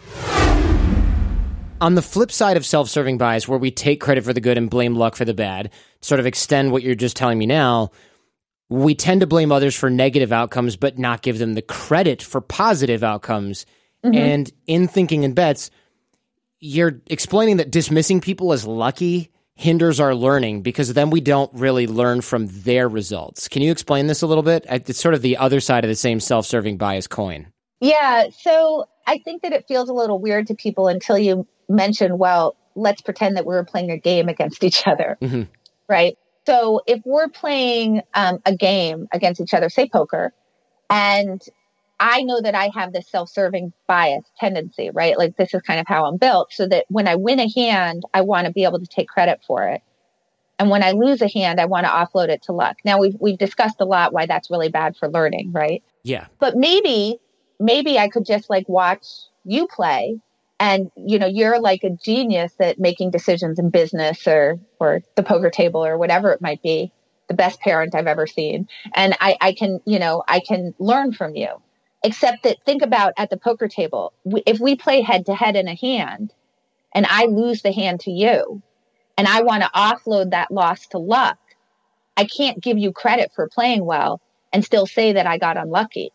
On the flip side of self-serving buys, where we take credit for the good and blame luck for the bad, sort of extend what you're just telling me now, we tend to blame others for negative outcomes, but not give them the credit for positive outcomes. Mm-hmm. And in Thinking in Bets, you're explaining that dismissing people as lucky hinders our learning, because then we don't really learn from their results. Can you explain this a little bit? It's sort of the other side of the same self-serving bias coin. Yeah, so I think that it feels a little weird to people until you mention, well, let's pretend that we were playing a game against each other, mm-hmm. right? So if we're playing um, a game against each other, say poker, and I know that I have this self-serving bias tendency, right? Like this is kind of how I'm built, so that when I win a hand, I want to be able to take credit for it. And when I lose a hand, I want to offload it to luck. Now, we've, we've discussed a lot why that's really bad for learning, right? Yeah. But maybe, maybe I could just like watch you play. And, you know, you're like a genius at making decisions in business or, or the poker table or whatever it might be, the best parent I've ever seen. And I, I can, you know, I can learn from you. Except that think about at the poker table, if we play head to head in a hand and I lose the hand to you and I want to offload that loss to luck, I can't give you credit for playing well and still say that I got unlucky.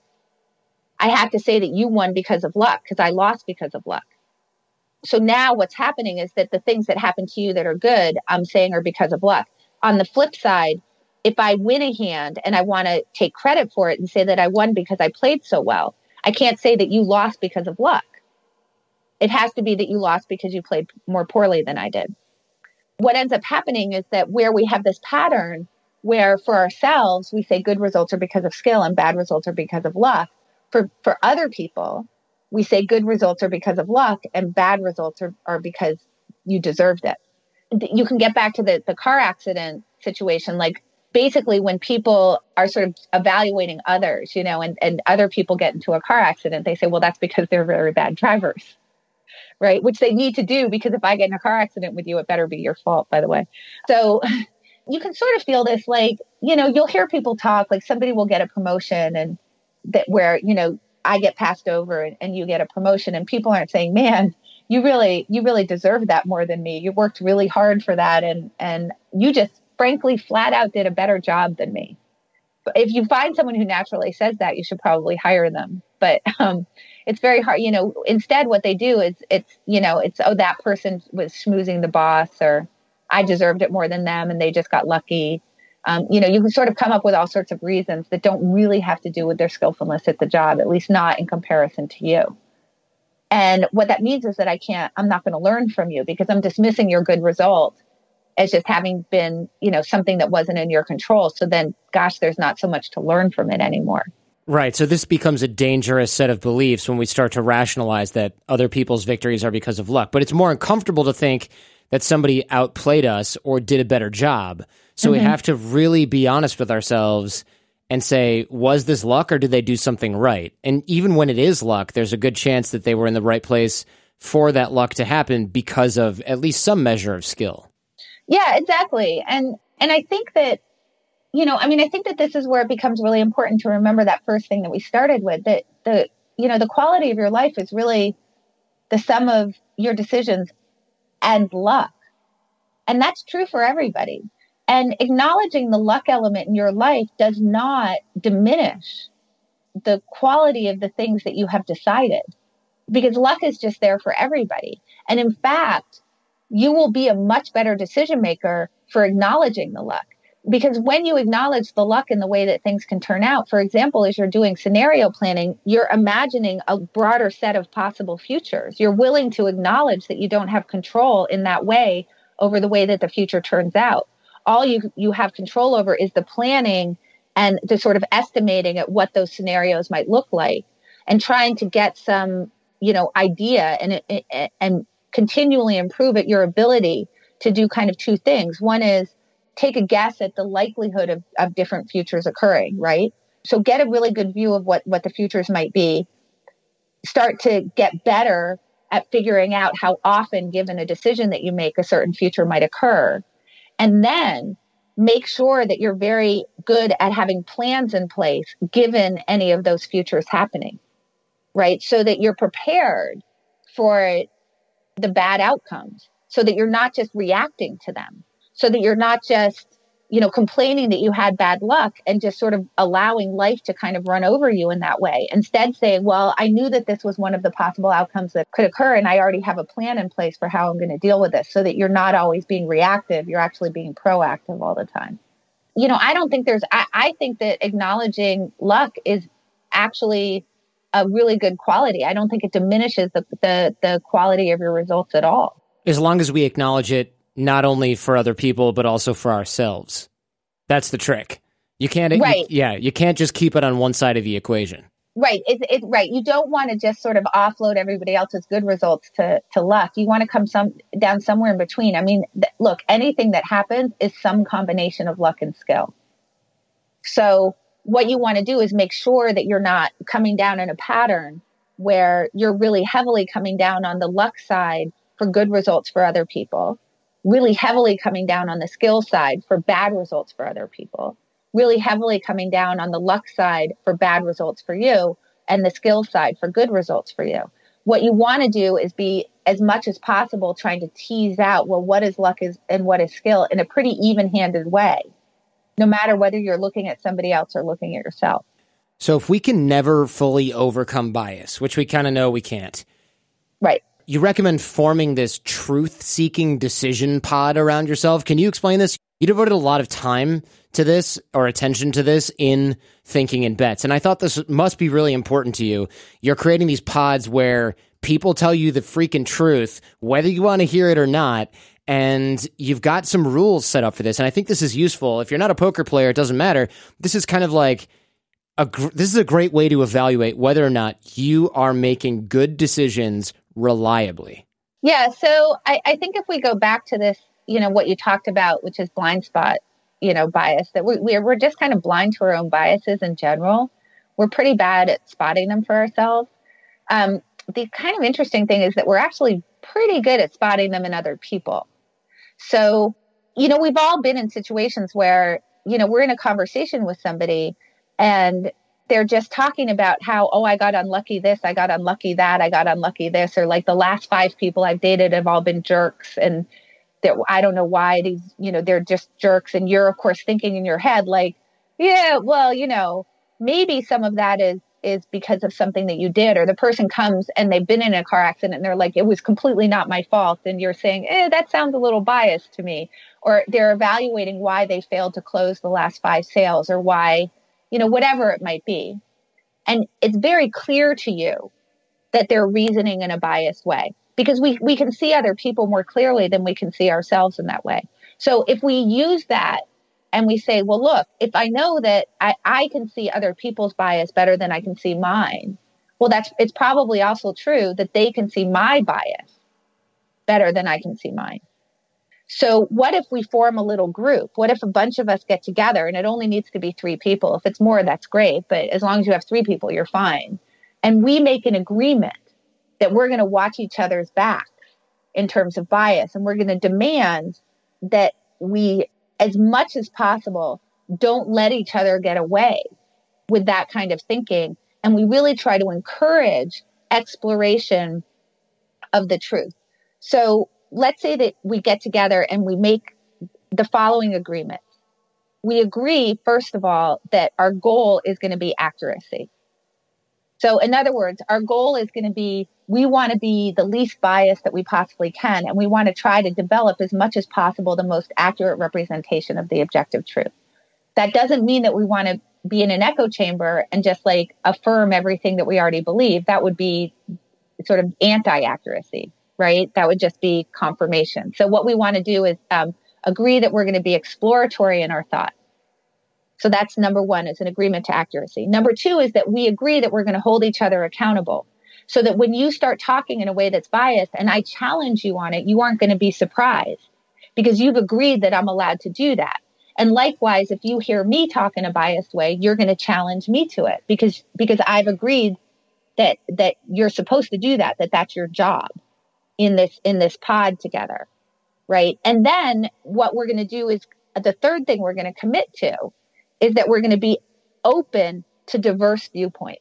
I have to say that you won because of luck, because I lost because of luck. So now what's happening is that the things that happen to you that are good, I'm saying are because of luck. On the flip side, if I win a hand and I want to take credit for it and say that I won because I played so well, I can't say that you lost because of luck. It has to be that you lost because you played more poorly than I did. What ends up happening is that where we have this pattern where for ourselves, we say good results are because of skill and bad results are because of luck. For, for other people, we say good results are because of luck and bad results are, are because you deserved it. You can get back to the, the car accident situation. Like basically when people are sort of evaluating others, you know, and, and other people get into a car accident, they say, well, that's because they're very bad drivers, right? Which they need to do, because if I get in a car accident with you, it better be your fault, by the way. So you can sort of feel this, like, you know, you'll hear people talk, like somebody will get a promotion and that where, you know, I get passed over and, and you get a promotion and people aren't saying, man, you really, you really deserve that more than me. You worked really hard for that. And, and you just frankly, flat out did a better job than me. But if you find someone who naturally says that, you should probably hire them. But um, it's very hard. You know, instead what they do is it's, you know, it's, oh, that person was schmoozing the boss, or I deserved it more than them and they just got lucky. Um, you know, you can sort of come up with all sorts of reasons that don't really have to do with their skillfulness at the job, at least not in comparison to you. And what that means is that I can't, I'm not going to learn from you because I'm dismissing your good result as just having been, you know, something that wasn't in your control. So then, gosh, there's not so much to learn from it anymore. Right. So this becomes a dangerous set of beliefs when we start to rationalize that other people's victories are because of luck. But it's more uncomfortable to think that somebody outplayed us or did a better job. So mm-hmm. we have to really be honest with ourselves and say, was this luck or did they do something right? And even when it is luck, there's a good chance that they were in the right place for that luck to happen because of at least some measure of skill. Yeah, exactly. And and I think that, you know, I mean, I think that this is where it becomes really important to remember that first thing that we started with, that the, you know, the quality of your life is really the sum of your decisions and luck. And that's true for everybody. And acknowledging the luck element in your life does not diminish the quality of the things that you have decided, because luck is just there for everybody. And in fact, you will be a much better decision maker for acknowledging the luck. Because when you acknowledge the luck in the way that things can turn out, for example, as you're doing scenario planning, you're imagining a broader set of possible futures. You're willing to acknowledge that you don't have control in that way over the way that the future turns out. All you you have control over is the planning and the sort of estimating at what those scenarios might look like, and trying to get some, you know, idea and and continually improve at your ability to do kind of two things. One is take a guess at the likelihood of, of different futures occurring, right? So get a really good view of what, what the futures might be. Start to get better at figuring out how often, given a decision that you make, a certain future might occur. And then make sure that you're very good at having plans in place given any of those futures happening, right? So that you're prepared for the bad outcomes, so that you're not just reacting to them, so that you're not just, you know, complaining that you had bad luck and just sort of allowing life to kind of run over you in that way. Instead saying, well, I knew that this was one of the possible outcomes that could occur, and I already have a plan in place for how I'm going to deal with this, so that you're not always being reactive. You're actually being proactive all the time. You know, I don't think there's, I, I think that acknowledging luck is actually a really good quality. I don't think it diminishes the, the, the quality of your results at all. As long as we acknowledge it, not only for other people, but also for ourselves. That's the trick. You can't, right. you, yeah, you can't just keep it on one side of the equation. Right. It's it, right. You don't want to just sort of offload everybody else's good results to, to luck. You want to come some down somewhere in between. I mean, th- look, anything that happens is some combination of luck and skill. So what you want to do is make sure that you're not coming down in a pattern where you're really heavily coming down on the luck side for good results for other people, really heavily coming down on the skill side for bad results for other people, really heavily coming down on the luck side for bad results for you, and the skill side for good results for you. What you want to do is be, as much as possible, trying to tease out, well, what is luck is and what is skill in a pretty even-handed way. no matter whether you're looking at somebody else or looking at yourself. So if we can never fully overcome bias, which we kind of know we can't. Right. You recommend forming this truth-seeking decision pod around yourself. Can you explain this? You devoted a lot of time to this or attention to this in Thinking in Bets. And I thought this must be really important to you. You're creating these pods where people tell you the freaking truth, whether you want to hear it or not. And you've got some rules set up for this. And I think this is useful. If you're not a poker player, it doesn't matter. This is kind of like, a gr- this is a great way to evaluate whether or not you are making good decisions reliably. Yeah. So I, I think if we go back to this, you know, what you talked about, which is blind spot, you know, bias, that we, we're, we're just kind of blind to our own biases in general. We're pretty bad at spotting them for ourselves. Um, the kind of interesting thing is that we're actually pretty good at spotting them in other people. So, you know, we've all been in situations where, you know, we're in a conversation with somebody and they're just talking about how, oh, I got unlucky this, I got unlucky that, I got unlucky this, or like the last five people I've dated have all been jerks. And that I don't know why these, you know, they're just jerks. And you're, of course, thinking in your head, like, yeah, well, you know, maybe some of that is, is because of something that you did, or the person comes and they've been in a car accident and they're like, it was completely not my fault. And you're saying, eh, that sounds a little biased to me. Or they're evaluating why they failed to close the last five sales, or why, you know, whatever it might be. And it's very clear to you that they're reasoning in a biased way, because we, we can see other people more clearly than we can see ourselves in that way. So if we use that and we say, well, look, if I know that I, I can see other people's bias better than I can see mine, well, that's, it's probably also true that they can see my bias better than I can see mine. So what if we form a little group? What if a bunch of us get together, and it only needs to be three people? If it's more, that's great. But as long as you have three people, you're fine. And we make an agreement that we're going to watch each other's backs in terms of bias. And we're going to demand that we, as much as possible, don't let each other get away with that kind of thinking. And we really try to encourage exploration of the truth. So let's say that we get together and we make the following agreement. We agree, first of all, that our goal is going to be accuracy. So in other words, our goal is going to be, we want to be the least biased that we possibly can. And we want to try to develop as much as possible the most accurate representation of the objective truth. That doesn't mean that we want to be in an echo chamber and just like affirm everything that we already believe. That would be sort of anti-accuracy, right? That would just be confirmation. So what we want to do is um, agree that we're going to be exploratory in our thought. So that's number one, is an agreement to accuracy. Number two is that we agree that we're going to hold each other accountable, so that when you start talking in a way that's biased and I challenge you on it, you aren't going to be surprised, because you've agreed that I'm allowed to do that. And likewise, if you hear me talk in a biased way, you're going to challenge me to it, because because I've agreed that that you're supposed to do that, that that's your job in this in this pod together, right? And then what we're going to do is, the third thing we're going to commit to is that we're going to be open to diverse viewpoints.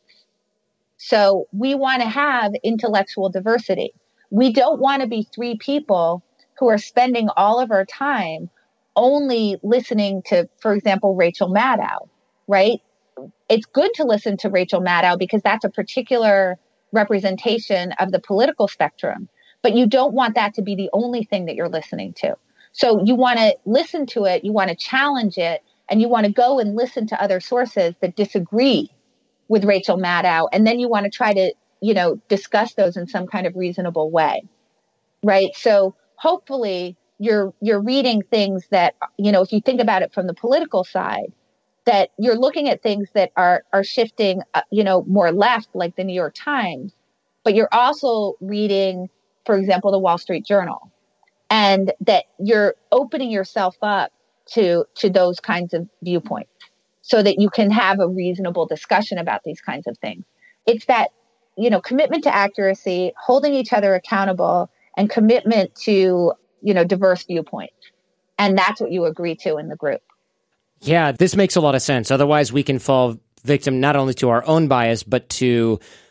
So we want to have intellectual diversity. We don't want to be three people who are spending all of our time only listening to, for example, Rachel Maddow, right? It's good to listen to Rachel Maddow because that's a particular representation of the political spectrum, but you don't want that to be the only thing that you're listening to. So you want to listen to it, you want to challenge it, and you want to go and listen to other sources that disagree with Rachel Maddow. And then you want to try to, you know, discuss those in some kind of reasonable way, right? So hopefully you're, you're reading things that, you know, if you think about it from the political side, that you're looking at things that are, are shifting, uh, you know, more left, like the New York Times, but you're also reading, for example, the Wall Street Journal, and that you're opening yourself up to, to those kinds of viewpoints, so that you can have a reasonable discussion about these kinds of things. It's that, you know, commitment to accuracy, holding each other accountable, and commitment to, you know, diverse viewpoints. And that's what you agree to in the group. Yeah, this makes a lot of sense. Otherwise, we can fall victim not only to our own bias, but to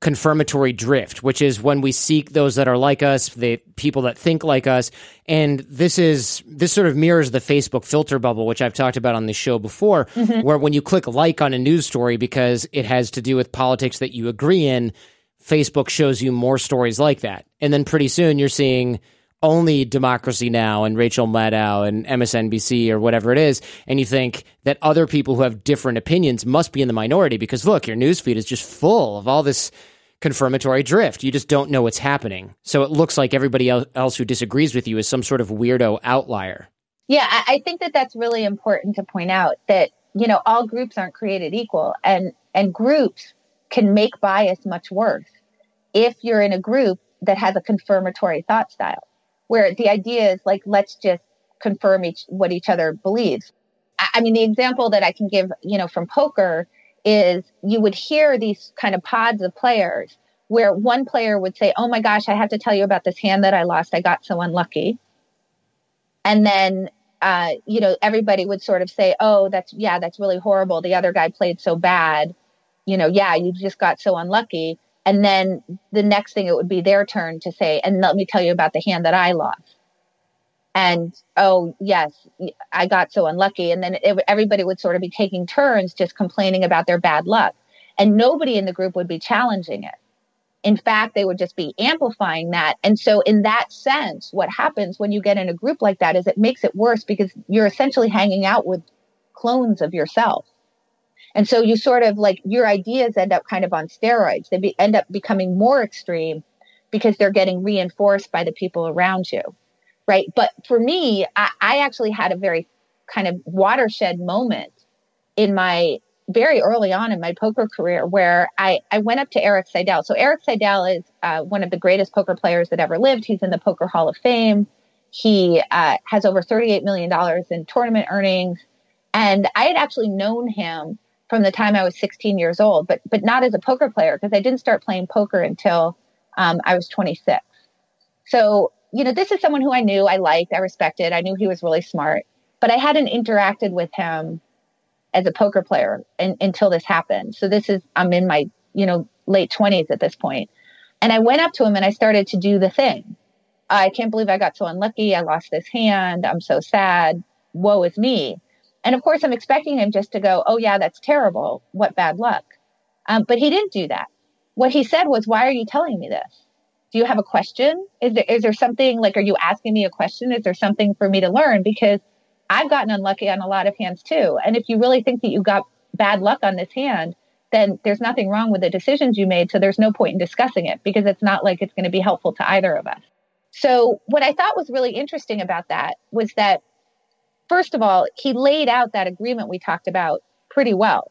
confirmatory drift, which is when we seek those that are like us, the people that think like us. And this is this sort of mirrors the Facebook filter bubble, which I've talked about on the show before, mm-hmm. where when you click like on a news story because it has to do with politics that you agree in, Facebook shows you more stories like that. And then pretty soon you're seeing only Democracy Now! And Rachel Maddow and M S N B C or whatever it is, and you think that other people who have different opinions must be in the minority because, look, your newsfeed is just full of all this confirmatory drift. You just don't know what's happening. So it looks like everybody else who disagrees with you is some sort of weirdo outlier. Yeah, I think that that's really important to point out that, you know, all groups aren't created equal, and, and groups can make bias much worse if you're in a group that has a confirmatory thought style, where the idea is like, let's just confirm each, what each other believes. I mean, the example that I can give, you know, from poker is you would hear these kind of pods of players where one player would say, oh my gosh, I have to tell you about this hand that I lost. I got so unlucky. And then, uh, you know, everybody would sort of say, oh, that's, yeah, that's really horrible. The other guy played so bad. You know, yeah, you just got so unlucky. And then the next thing, it would be their turn to say, and let me tell you about the hand that I lost. And, oh, yes, I got so unlucky. And then it, everybody would sort of be taking turns just complaining about their bad luck. And nobody in the group would be challenging it. In fact, they would just be amplifying that. And so in that sense, what happens when you get in a group like that is it makes it worse because you're essentially hanging out with clones of yourself. And so you sort of like your ideas end up kind of on steroids. They be, end up becoming more extreme because they're getting reinforced by the people around you. Right. But for me, I, I actually had a very kind of watershed moment in my very early on in my poker career where I, I went up to Erik Seidel. So Erik Seidel is uh, one of the greatest poker players that ever lived. He's in the Poker Hall of Fame. He uh, has over thirty-eight million dollars in tournament earnings. And I had actually known him from the time I was sixteen years old, but but not as a poker player because I didn't start playing poker until um, I was twenty-six. So, you know, this is someone who I knew, I liked, I respected. I knew he was really smart, but I hadn't interacted with him as a poker player in, until this happened. So this is, I'm in my, you know, late twenties at this point. And I went up to him and I started to do the thing. I can't believe I got so unlucky. I lost this hand. I'm so sad. Woe is me. And of course, I'm expecting him just to go, oh, yeah, that's terrible. What bad luck. Um, but he didn't do that. What he said was, why are you telling me this? Do you have a question? Is there, is there something like, are you asking me a question? Is there something for me to learn? Because I've gotten unlucky on a lot of hands too. And if you really think that you got bad luck on this hand, then there's nothing wrong with the decisions you made. So there's no point in discussing it because it's not like it's going to be helpful to either of us. So what I thought was really interesting about that was that, first of all, he laid out that agreement we talked about pretty well.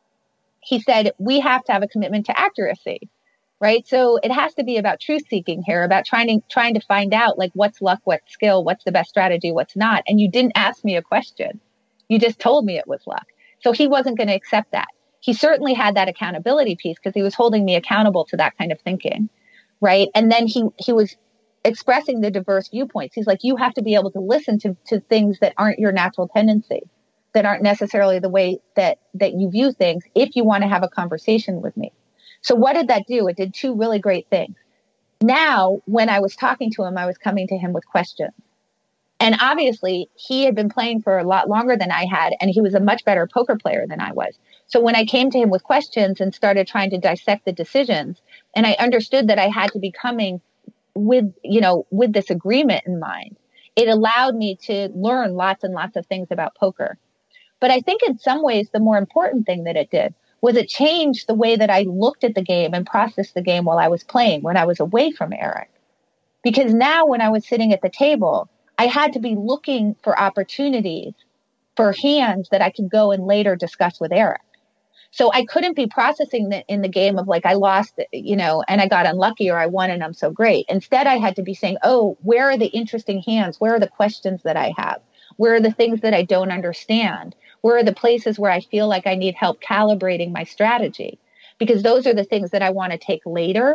He said, we have to have a commitment to accuracy, right? So it has to be about truth seeking here, about trying to, trying to find out like what's luck, what's skill, what's the best strategy, what's not. And you didn't ask me a question. You just told me it was luck. So he wasn't going to accept that. He certainly had that accountability piece because he was holding me accountable to that kind of thinking, right? And then he, he was expressing the diverse viewpoints. He's like, you have to be able to listen to, to things that aren't your natural tendency, that aren't necessarily the way that, that you view things if you want to have a conversation with me. So what did that do? It did two really great things. Now, when I was talking to him, I was coming to him with questions. And obviously, he had been playing for a lot longer than I had, and he was a much better poker player than I was. So when I came to him with questions and started trying to dissect the decisions, and I understood that I had to be coming with, you know, with this agreement in mind, it allowed me to learn lots and lots of things about poker. But I think in some ways, the more important thing that it did was it changed the way that I looked at the game and processed the game while I was playing, when I was away from Erik. Because now when I was sitting at the table, I had to be looking for opportunities for hands that I could go and later discuss with Erik. So I couldn't be processing the, in the game of like, I lost, you know, and I got unlucky, or I won and I'm so great. Instead, I had to be saying, oh, where are the interesting hands? Where are the questions that I have? Where are the things that I don't understand? Where are the places where I feel like I need help calibrating my strategy? Because those are the things that I want to take later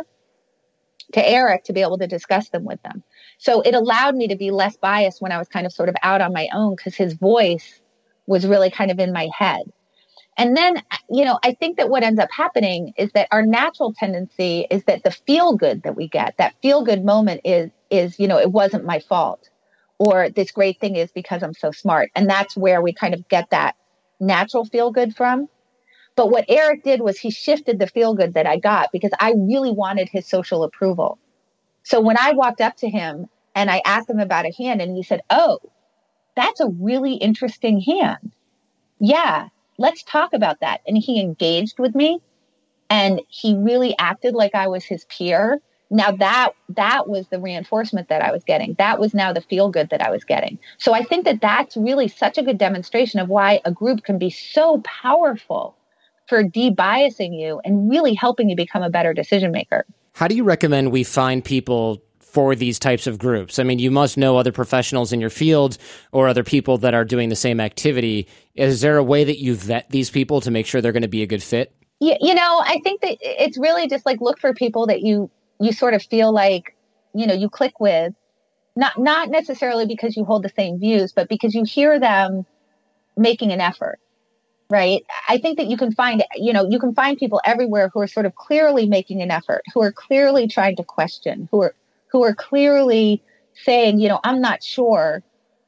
to Erik to be able to discuss them with them. So it allowed me to be less biased when I was kind of sort of out on my own, because his voice was really kind of in my head. And then, you know, I think that what ends up happening is that our natural tendency is that the feel good that we get, that feel good moment is, is, you know, it wasn't my fault, or this great thing is because I'm so smart. And that's where we kind of get that natural feel good from. But what Eric did was he shifted the feel good that I got because I really wanted his social approval. So when I walked up to him and I asked him about a hand and he said, oh, that's a really interesting hand. Yeah. Let's talk about that. And he engaged with me and he really acted like I was his peer. Now that, that was the reinforcement that I was getting. That was now the feel good that I was getting. So I think that that's really such a good demonstration of why a group can be so powerful for debiasing you and really helping you become a better decision maker. How do you recommend we find people for these types of groups? I mean, you must know other professionals in your field or other people that are doing the same activity. Is there a way that you vet these people to make sure they're going to be a good fit? Yeah, you know, I think that it's really just like look for people that you you sort of feel like, you know, you click with, not not necessarily because you hold the same views, but because you hear them making an effort, right? I think that you can find, you know, you can find people everywhere who are sort of clearly making an effort, who are clearly trying to question, who are who are clearly saying, you know, I'm not sure.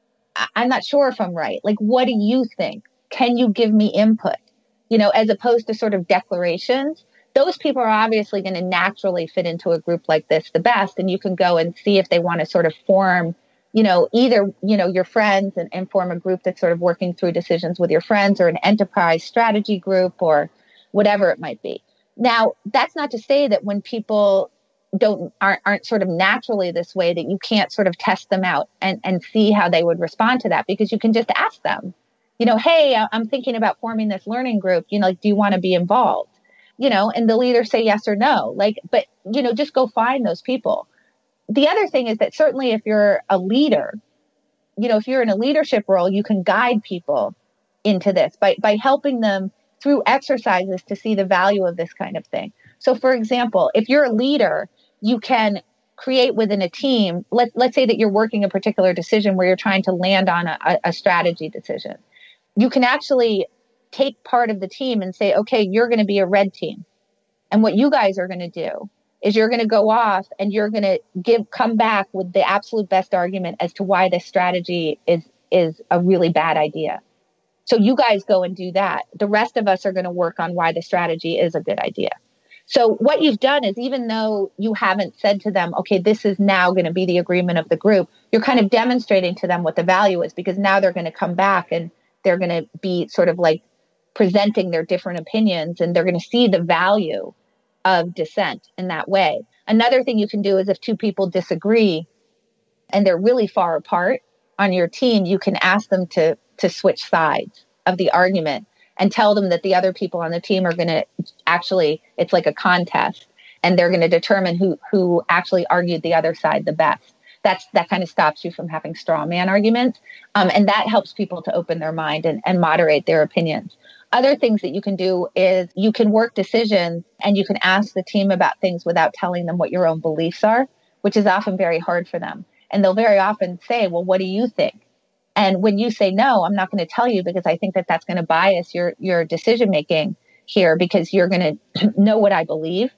I'm not sure if I'm right. Like, what do you think? Can you give me input? You know, as opposed to sort of declarations. Those people are obviously going to naturally fit into a group like this the best. And you can go and see if they want to sort of form, you know, either, you know, your friends and, and form a group that's sort of working through decisions with your friends, or an enterprise strategy group, or whatever it might be. Now, that's not to say that when people don't aren't, aren't sort of naturally this way, that you can't sort of test them out and, and see how they would respond to that, because you can just ask them, you know, hey, I'm thinking about forming this learning group, you know, like, do you want to be involved? You know, and they'll either say yes or no, like, but, you know, just go find those people. The other thing is that certainly if you're a leader, you know, if you're in a leadership role, you can guide people into this by, by helping them through exercises to see the value of this kind of thing. So, for example, if you're a leader, you can create within a team, let, let's say that you're working a particular decision where you're trying to land on a, a strategy decision. You can actually take part of the team and say, okay, you're going to be a red team. And what you guys are going to do is you're going to go off and you're going to give, come back with the absolute best argument as to why this strategy is, is a really bad idea. So you guys go and do that. The rest of us are going to work on why the strategy is a good idea. So what you've done is, even though you haven't said to them, okay, this is now going to be the agreement of the group, you're kind of demonstrating to them what the value is, because now they're going to come back and they're going to be sort of like presenting their different opinions, and they're going to see the value of dissent in that way. Another thing you can do is, if two people disagree and they're really far apart on your team, you can ask them to, to switch sides of the argument and tell them that the other people on the team are going to actually, it's like a contest, and they're going to determine who, who actually argued the other side the best. That's, that kind of stops you from having straw man arguments. Um, and that helps people to open their mind and, and moderate their opinions. Other things that you can do is you can work decisions, and you can ask the team about things without telling them what your own beliefs are, which is often very hard for them. And they'll very often say, well, what do you think? And when you say, no, I'm not going to tell you because I think that that's going to bias your, your decision making here, because you're going to know what I believe.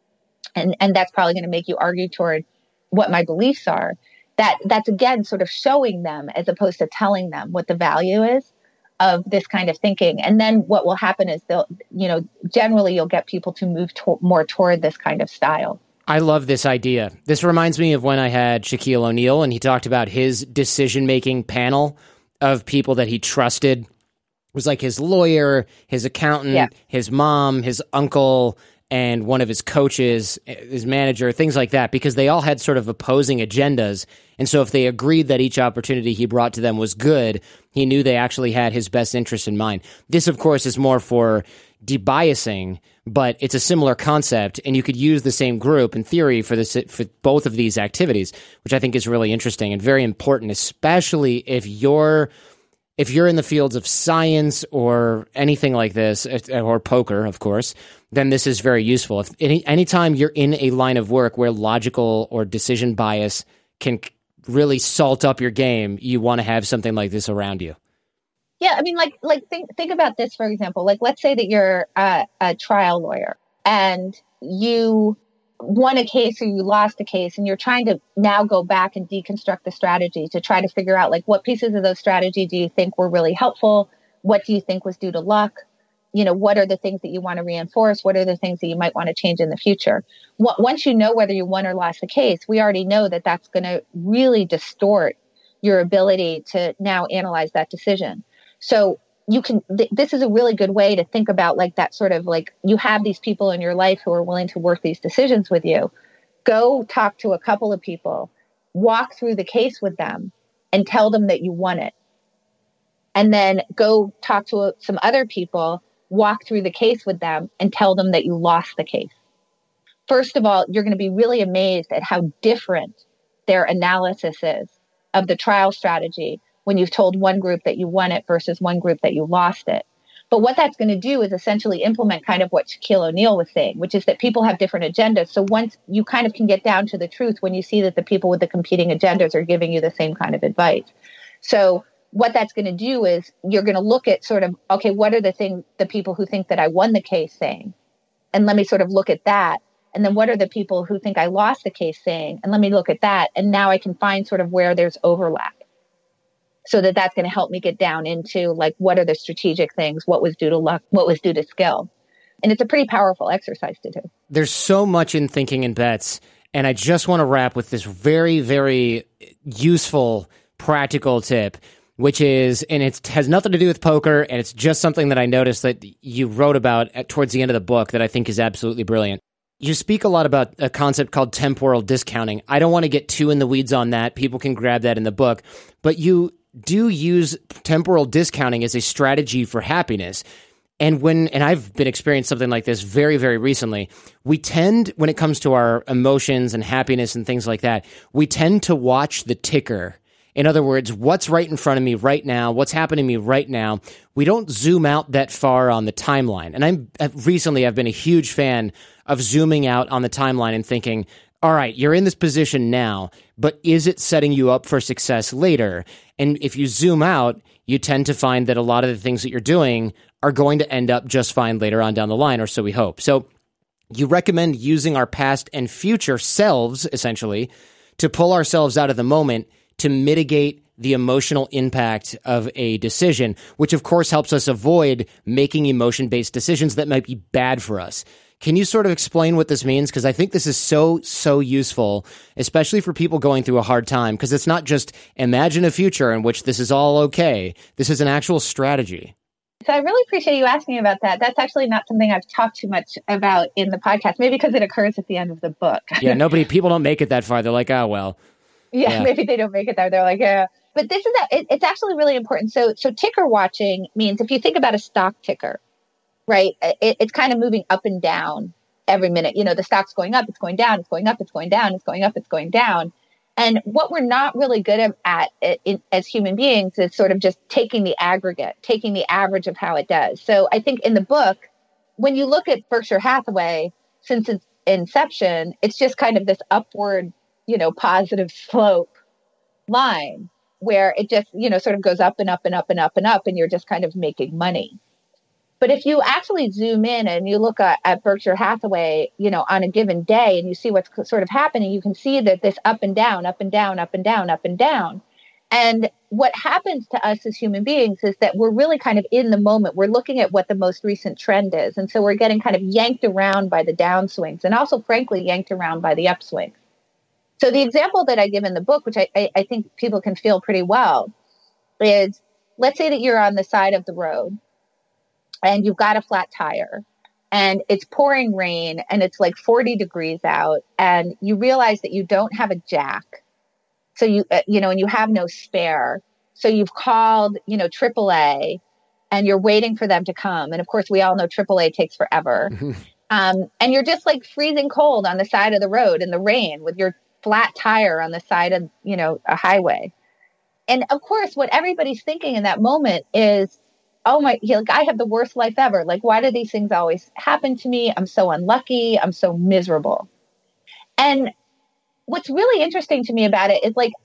And, and that's probably going to make you argue toward what my beliefs are. That that's, again, sort of showing them as opposed to telling them what the value is of this kind of thinking. And then what will happen is they'll, you know, generally you'll get people to move to- more toward this kind of style. I love this idea. This reminds me of when I had Shaquille O'Neal, and he talked about his decision-making panel of people that he trusted. It was like his lawyer, his accountant, yeah. his mom, his uncle, and one of his coaches, his manager, things like that, because they all had sort of opposing agendas. And so if they agreed that each opportunity he brought to them was good, he knew they actually had his best interest in mind. This, of course, is more for debiasing, but it's a similar concept, and you could use the same group in theory for this, for both of these activities, which I think is really interesting and very important, especially if you're if you're in the fields of science or anything like this, or poker, of course, then this is very useful. If any anytime you're in a line of work where logical or decision bias can really salt up your game, you want to have something like this around you. Yeah, I mean, like, like think think about this, for example. Like, let's say that you're a, a trial lawyer and you won a case or you lost a case, and you're trying to now go back and deconstruct the strategy to try to figure out, like, what pieces of those strategy do you think were really helpful? What do you think was due to luck? You know, what are the things that you want to reinforce? What are the things that you might want to change in the future? What, once you know whether you won or lost the case, we already know that that's going to really distort your ability to now analyze that decision. So you can, th- this is a really good way to think about, like, that sort of, like, you have these people in your life who are willing to work these decisions with you. Go talk to a couple of people, walk through the case with them and tell them that you won it. And then go talk to some other people, walk through the case with them and tell them that you lost the case. First of all, you're going to be really amazed at how different their analysis is of the trial strategy when you've told one group that you won it versus one group that you lost it. But what that's going to do is essentially implement kind of what Shaquille O'Neal was saying, which is that people have different agendas. So once you kind of can get down to the truth when you see that the people with the competing agendas are giving you the same kind of advice. So what that's going to do is you're going to look at sort of, okay, what are the things, the people who think that I won the case saying? And let me sort of look at that. And then what are the people who think I lost the case saying? And let me look at that. And now I can find sort of where there's overlap. So that that's going to help me get down into, like, what are the strategic things? What was due to luck? What was due to skill? And it's a pretty powerful exercise to do. There's so much in Thinking in Bets. And I just want to wrap with this very, very useful, practical tip, which is, and it has nothing to do with poker, and it's just something that I noticed that you wrote about at, towards the end of the book that I think is absolutely brilliant. You speak a lot about a concept called temporal discounting. I don't want to get too in the weeds on that. People can grab that in the book. But you do use temporal discounting as a strategy for happiness. And when, and I've been experiencing something like this very, very recently, we tend, when it comes to our emotions and happiness and things like that, we tend to watch the ticker. In other words, what's right in front of me right now, what's happening to me right now. We don't zoom out that far on the timeline. And I'm recently, I've been a huge fan of zooming out on the timeline and thinking, all right, you're in this position now, but is it setting you up for success later? And if you zoom out, you tend to find that a lot of the things that you're doing are going to end up just fine later on down the line, or so we hope. So you recommend using our past and future selves, essentially, to pull ourselves out of the moment to mitigate the emotional impact of a decision, which of course helps us avoid making emotion-based decisions that might be bad for us. Can you sort of explain what this means? Because I think this is so, so useful, especially for people going through a hard time, because it's not just imagine a future in which this is all okay. This is an actual strategy. So I really appreciate you asking me about that. That's actually not something I've talked too much about in the podcast, maybe because it occurs at the end of the book. Yeah, nobody, people don't make it that far. They're like, oh, well. Yeah, yeah. Maybe they don't make it there. They're like, yeah. But this is, a, it, it's actually really important. So, so ticker watching means if you think about a stock ticker, right, it, it's kind of moving up and down every minute. You know, the stock's going up, it's going down, it's going up, it's going down, it's going up, it's going down. And what we're not really good at, at it, it, as human beings is sort of just taking the aggregate, taking the average of how it does. So I think in the book, when you look at Berkshire Hathaway, since its inception, it's just kind of this upward, you know, positive slope line where it just, you know, sort of goes up and up and up and up and up, and you're just kind of making money. But if you actually zoom in and you look at, at Berkshire Hathaway, you know, on a given day, and you see what's sort of happening, you can see that this up and down, up and down, up and down, up and down. And what happens to us as human beings is that we're really kind of in the moment. We're looking at what the most recent trend is. And so we're getting kind of yanked around by the downswings and also, frankly, yanked around by the upswings. So the example that I give in the book, which I, I, I think people can feel pretty well, is let's say that you're on the side of the road and you've got a flat tire and it's pouring rain and it's like forty degrees out and you realize that you don't have a jack. So you, uh, you know, and you have no spare. So you've called, you know, triple A and you're waiting for them to come. And of course, we all know triple A takes forever. um, and you're just like freezing cold on the side of the road in the rain with your flat tire on the side of, you know, a highway. And of course, what everybody's thinking in that moment is, oh my, like, I have the worst life ever. Like, why do these things always happen to me? I'm so unlucky. I'm so miserable. And what's really interesting to me about it is, like,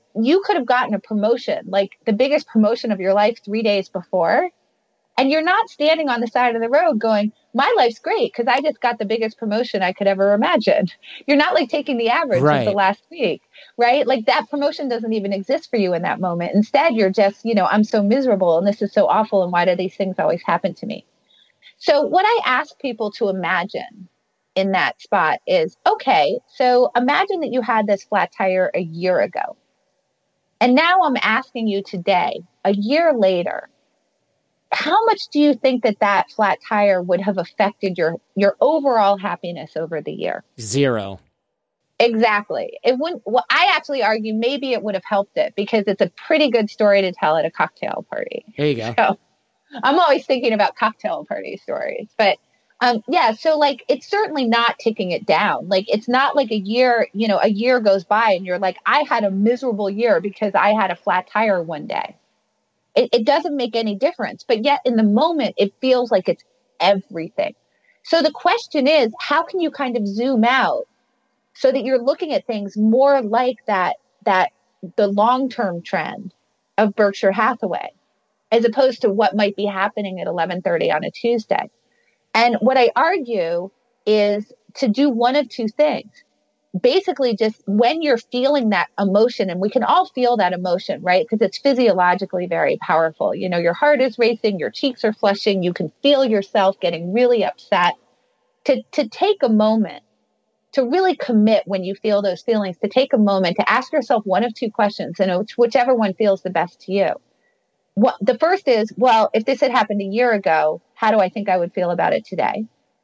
you could have gotten a promotion, like the biggest promotion of your life three days before. And you're not standing on the side of the road going, my life's great because I just got the biggest promotion I could ever imagine. You're not like taking the average right. of the last week, right? Like that promotion doesn't even exist for you in that moment. Instead, you're just, you know, I'm so miserable and this is so awful. And why do these things always happen to me? So what I ask people to imagine in that spot is, okay, so imagine that you had this flat tire a year ago. And now I'm asking you today, a year later, how much do you think that that flat tire would have affected your, your overall happiness over the year? Zero. Exactly. It wouldn't. Well, I actually argue maybe it would have helped it because it's a pretty good story to tell at a cocktail party. There you go. So I'm always thinking about cocktail party stories, but um, yeah. So like, it's certainly not ticking it down. Like, it's not like a year. You know, a year goes by and you're like, I had a miserable year because I had a flat tire one day. It, it doesn't make any difference, but yet in the moment, it feels like it's everything. So the question is, how can you kind of zoom out so that you're looking at things more like that, that the long-term trend of Berkshire Hathaway, as opposed to what might be happening at eleven thirty on a Tuesday? And what I argue is to do one of two things. Basically, just when you're feeling that emotion, and we can all feel that emotion, right? Because it's physiologically very powerful. You know, your heart is racing, your cheeks are flushing, you can feel yourself getting really upset. To, to take a moment, to really commit when you feel those feelings, to take a moment to ask yourself one of two questions, and whichever one feels the best to you. What, the first is, well, if this had happened a year ago, how do I think I would feel about it today?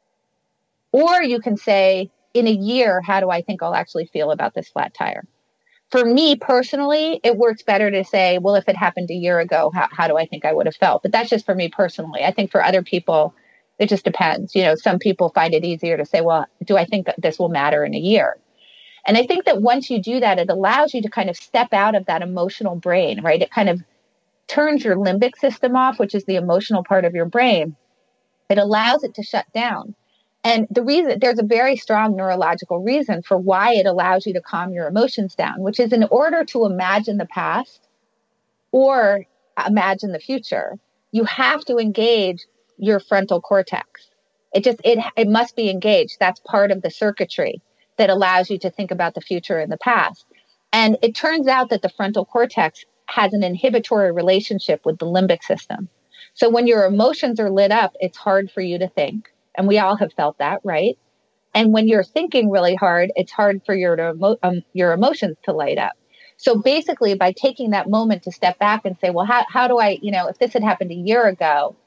Or you can say, in a year, how do I think I'll actually feel about this flat tire? For me personally, it works better to say, well, if it happened a year ago, how, how do I think I would have felt? But that's just for me personally. I think for other people, it just depends. You know, some people find it easier to say, well, do I think that this will matter in a year? And I think that once you do that, it allows you to kind of step out of that emotional brain, right? It kind of turns your limbic system off, which is the emotional part of your brain. It allows it to shut down. And the reason, there's a very strong neurological reason for why it allows you to calm your emotions down, which is in order to imagine the past or imagine the future, you have to engage your frontal cortex. It just, it, it must be engaged. That's part of the circuitry that allows you to think about the future and the past. And it turns out that the frontal cortex has an inhibitory relationship with the limbic system. So when your emotions are lit up, it's hard for you to think. And we all have felt that, right? And when you're thinking really hard, it's hard for your, emo- um, your emotions to light up. So basically, by taking that moment to step back and say, well, how, how do I, you know, if this had happened a year ago,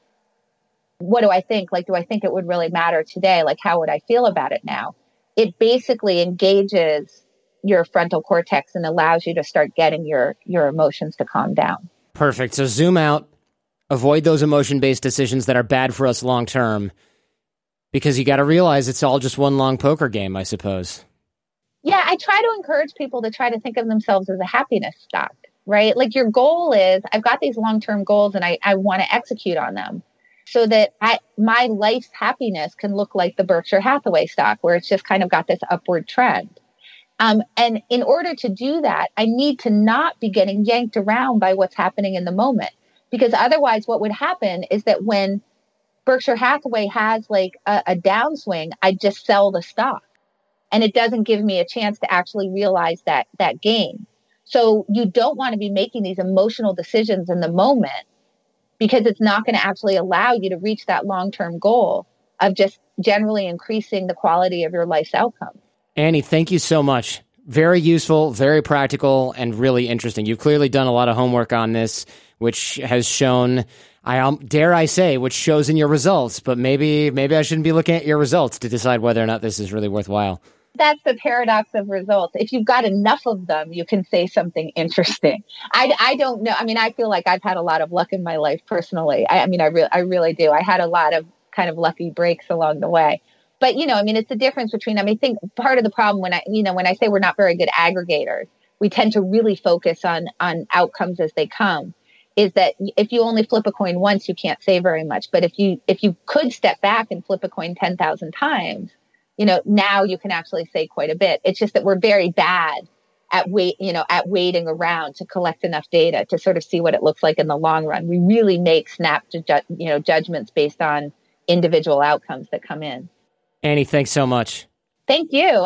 what do I think? Like, do I think it would really matter today? Like, how would I feel about it now? It basically engages your frontal cortex and allows you to start getting your, your emotions to calm down. Perfect. So zoom out, avoid those emotion-based decisions that are bad for us long-term. Because you got to realize it's all just one long poker game, I suppose. Yeah, I try to encourage people to try to think of themselves as a happiness stock, right? Like your goal is, I've got these long-term goals and I, I want to execute on them so that I, my life's happiness can look like the Berkshire Hathaway stock, where it's just kind of got this upward trend. Um, and in order to do that, I need to not be getting yanked around by what's happening in the moment. Because otherwise what would happen is that when Berkshire Hathaway has like a, a downswing, I just sell the stock and it doesn't give me a chance to actually realize that, that gain. So you don't want to be making these emotional decisions in the moment because it's not going to actually allow you to reach that long-term goal of just generally increasing the quality of your life's outcome. Annie, thank you so much. Very useful, very practical, and really interesting. You've clearly done a lot of homework on this, which has shown, I um, dare I say, which shows in your results, but maybe maybe I shouldn't be looking at your results to decide whether or not this is really worthwhile. That's the paradox of results. If you've got enough of them, you can say something interesting. I, I don't know. I mean, I feel like I've had a lot of luck in my life personally. I, I mean, I, re- I really do. I had a lot of kind of lucky breaks along the way. But, you know, I mean, it's the difference between, I mean, I think part of the problem when I, you know, when I say we're not very good aggregators, we tend to really focus on, on outcomes as they come, is that if you only flip a coin once, you can't say very much. But if you, if you could step back and flip a coin ten thousand times, you know, now you can actually say quite a bit. It's just that we're very bad at wait, you know, at waiting around to collect enough data to sort of see what it looks like in the long run. We really make snap, ju- you know, judgments based on individual outcomes that come in. Annie, thanks so much. Thank you.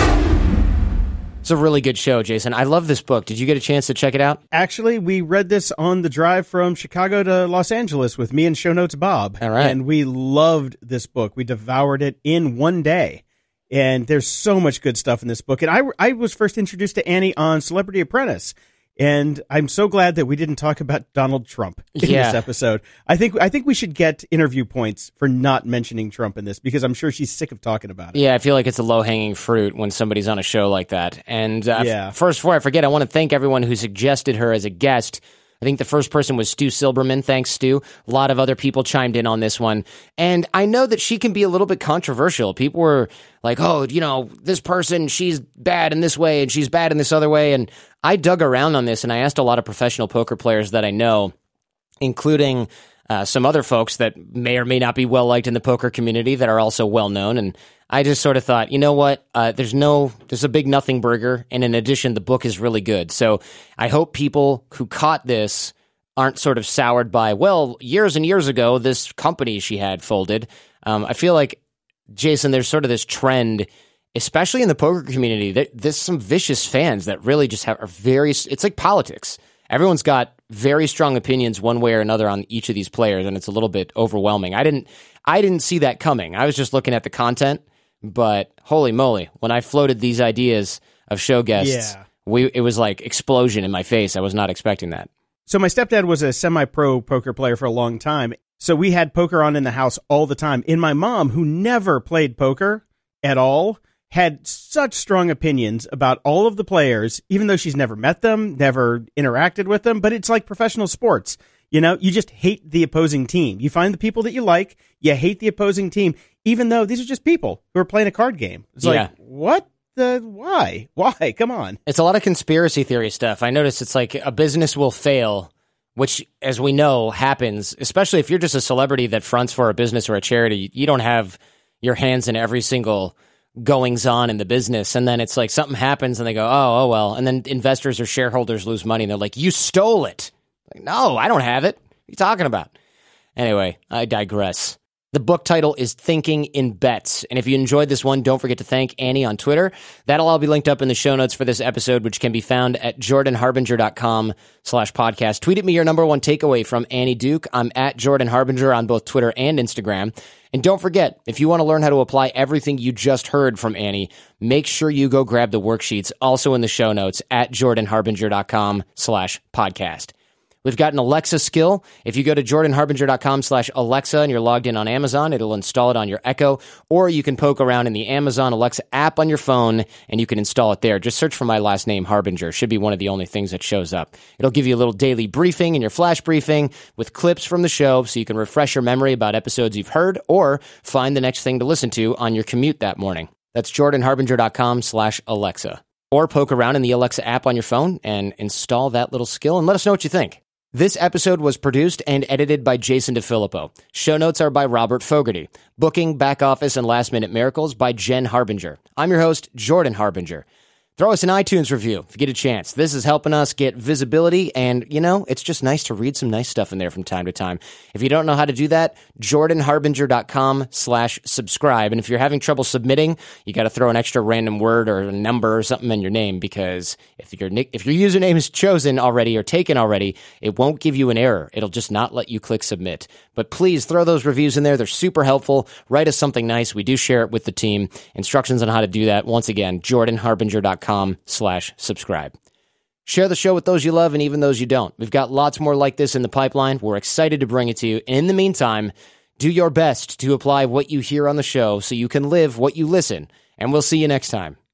It's a really good show, Jason. I love this book. Did you get a chance to check it out? Actually, we read this on the drive from Chicago to Los Angeles with me and Show Notes Bob. All right. And we loved this book. We devoured it in one day. And there's so much good stuff in this book. And I, I was first introduced to Annie on Celebrity Apprentice. And I'm so glad that we didn't talk about Donald Trump in yeah. this episode. I think I think we should get interview points for not mentioning Trump in this, because I'm sure she's sick of talking about it. Yeah, I feel like it's a low-hanging fruit when somebody's on a show like that. And uh, yeah. f- first, before I forget, I want to thank everyone who suggested her as a guest. I think the first person was Stu Silberman. Thanks, Stu. A lot of other people chimed in on this one. And I know that she can be a little bit controversial. People were like, oh, you know, this person, she's bad in this way and she's bad in this other way. And I dug around on this and I asked a lot of professional poker players that I know, including uh, some other folks that may or may not be well-liked in the poker community that are also well-known. And I just sort of thought, you know what, uh, there's no, there's a big nothing burger. And in addition, the book is really good. So I hope people who caught this aren't sort of soured by, well, years and years ago, this company she had folded. Um, I feel like, Jason, there's sort of this trend, especially in the poker community, that there's some vicious fans that really just have are very, it's like politics. Everyone's got very strong opinions one way or another on each of these players, and it's a little bit overwhelming. I didn't, I didn't see that coming. I was just looking at the content. But holy moly, when I floated these ideas of show guests, yeah. we it was like explosion in my face. I was not expecting that. So my stepdad was a semi-pro poker player for a long time. So we had poker on in the house all the time. And my mom, who never played poker at all, had such strong opinions about all of the players, even though she's never met them, never interacted with them. But it's like professional sports. You know, you just hate the opposing team. You find the people that you like, you hate the opposing team, even though these are just people who are playing a card game. It's like, yeah. what the, why? Why? Come on. It's a lot of conspiracy theory stuff. I noticed it's like a business will fail, which, as we know, happens, especially if you're just a celebrity that fronts for a business or a charity. You don't have your hands in every single goings on in the business. And then it's like something happens and they go, oh, oh, well. And then investors or shareholders lose money and they're like, you stole it. Like, no, I don't have it. What are you talking about? Anyway, I digress. The book title is Thinking in Bets. And if you enjoyed this one, don't forget to thank Annie on Twitter. That'll all be linked up in the show notes for this episode, which can be found at jordanharbinger.com slash podcast. Tweet at me your number one takeaway from Annie Duke. I'm at Jordan Harbinger on both Twitter and Instagram. And don't forget, if you want to learn how to apply everything you just heard from Annie, make sure you go grab the worksheets also in the show notes at jordanharbinger.com slash podcast. We've got an Alexa skill. If you go to jordanharbinger.com slash Alexa and you're logged in on Amazon, it'll install it on your Echo, or you can poke around in the Amazon Alexa app on your phone and you can install it there. Just search for my last name, Harbinger. Should be one of the only things that shows up. It'll give you a little daily briefing in your flash briefing with clips from the show so you can refresh your memory about episodes you've heard or find the next thing to listen to on your commute that morning. That's jordanharbinger.com slash Alexa. Or poke around in the Alexa app on your phone and install that little skill and let us know what you think. This episode was produced and edited by Jason DeFilippo. Show notes are by Robert Fogarty. Booking, back office, and last-minute miracles by Jen Harbinger. I'm your host, Jordan Harbinger. Throw us an iTunes review if you get a chance. This is helping us get visibility, and, you know, it's just nice to read some nice stuff in there from time to time. If you don't know how to do that, jordanharbinger.com slash subscribe. And if you're having trouble submitting, you got to throw an extra random word or a number or something in your name, because if your if your username is chosen already or taken already, it won't give you an error. It'll just not let you click submit. But please throw those reviews in there. They're super helpful. Write us something nice. We do share it with the team. Instructions on how to do that, once again, jordanharbinger.com slash subscribe. Share the show with those you love and even those you don't. We've got lots more like this in the pipeline. We're excited to bring it to you. In the meantime, do your best to apply what you hear on the show so you can live what you listen. And we'll see you next time.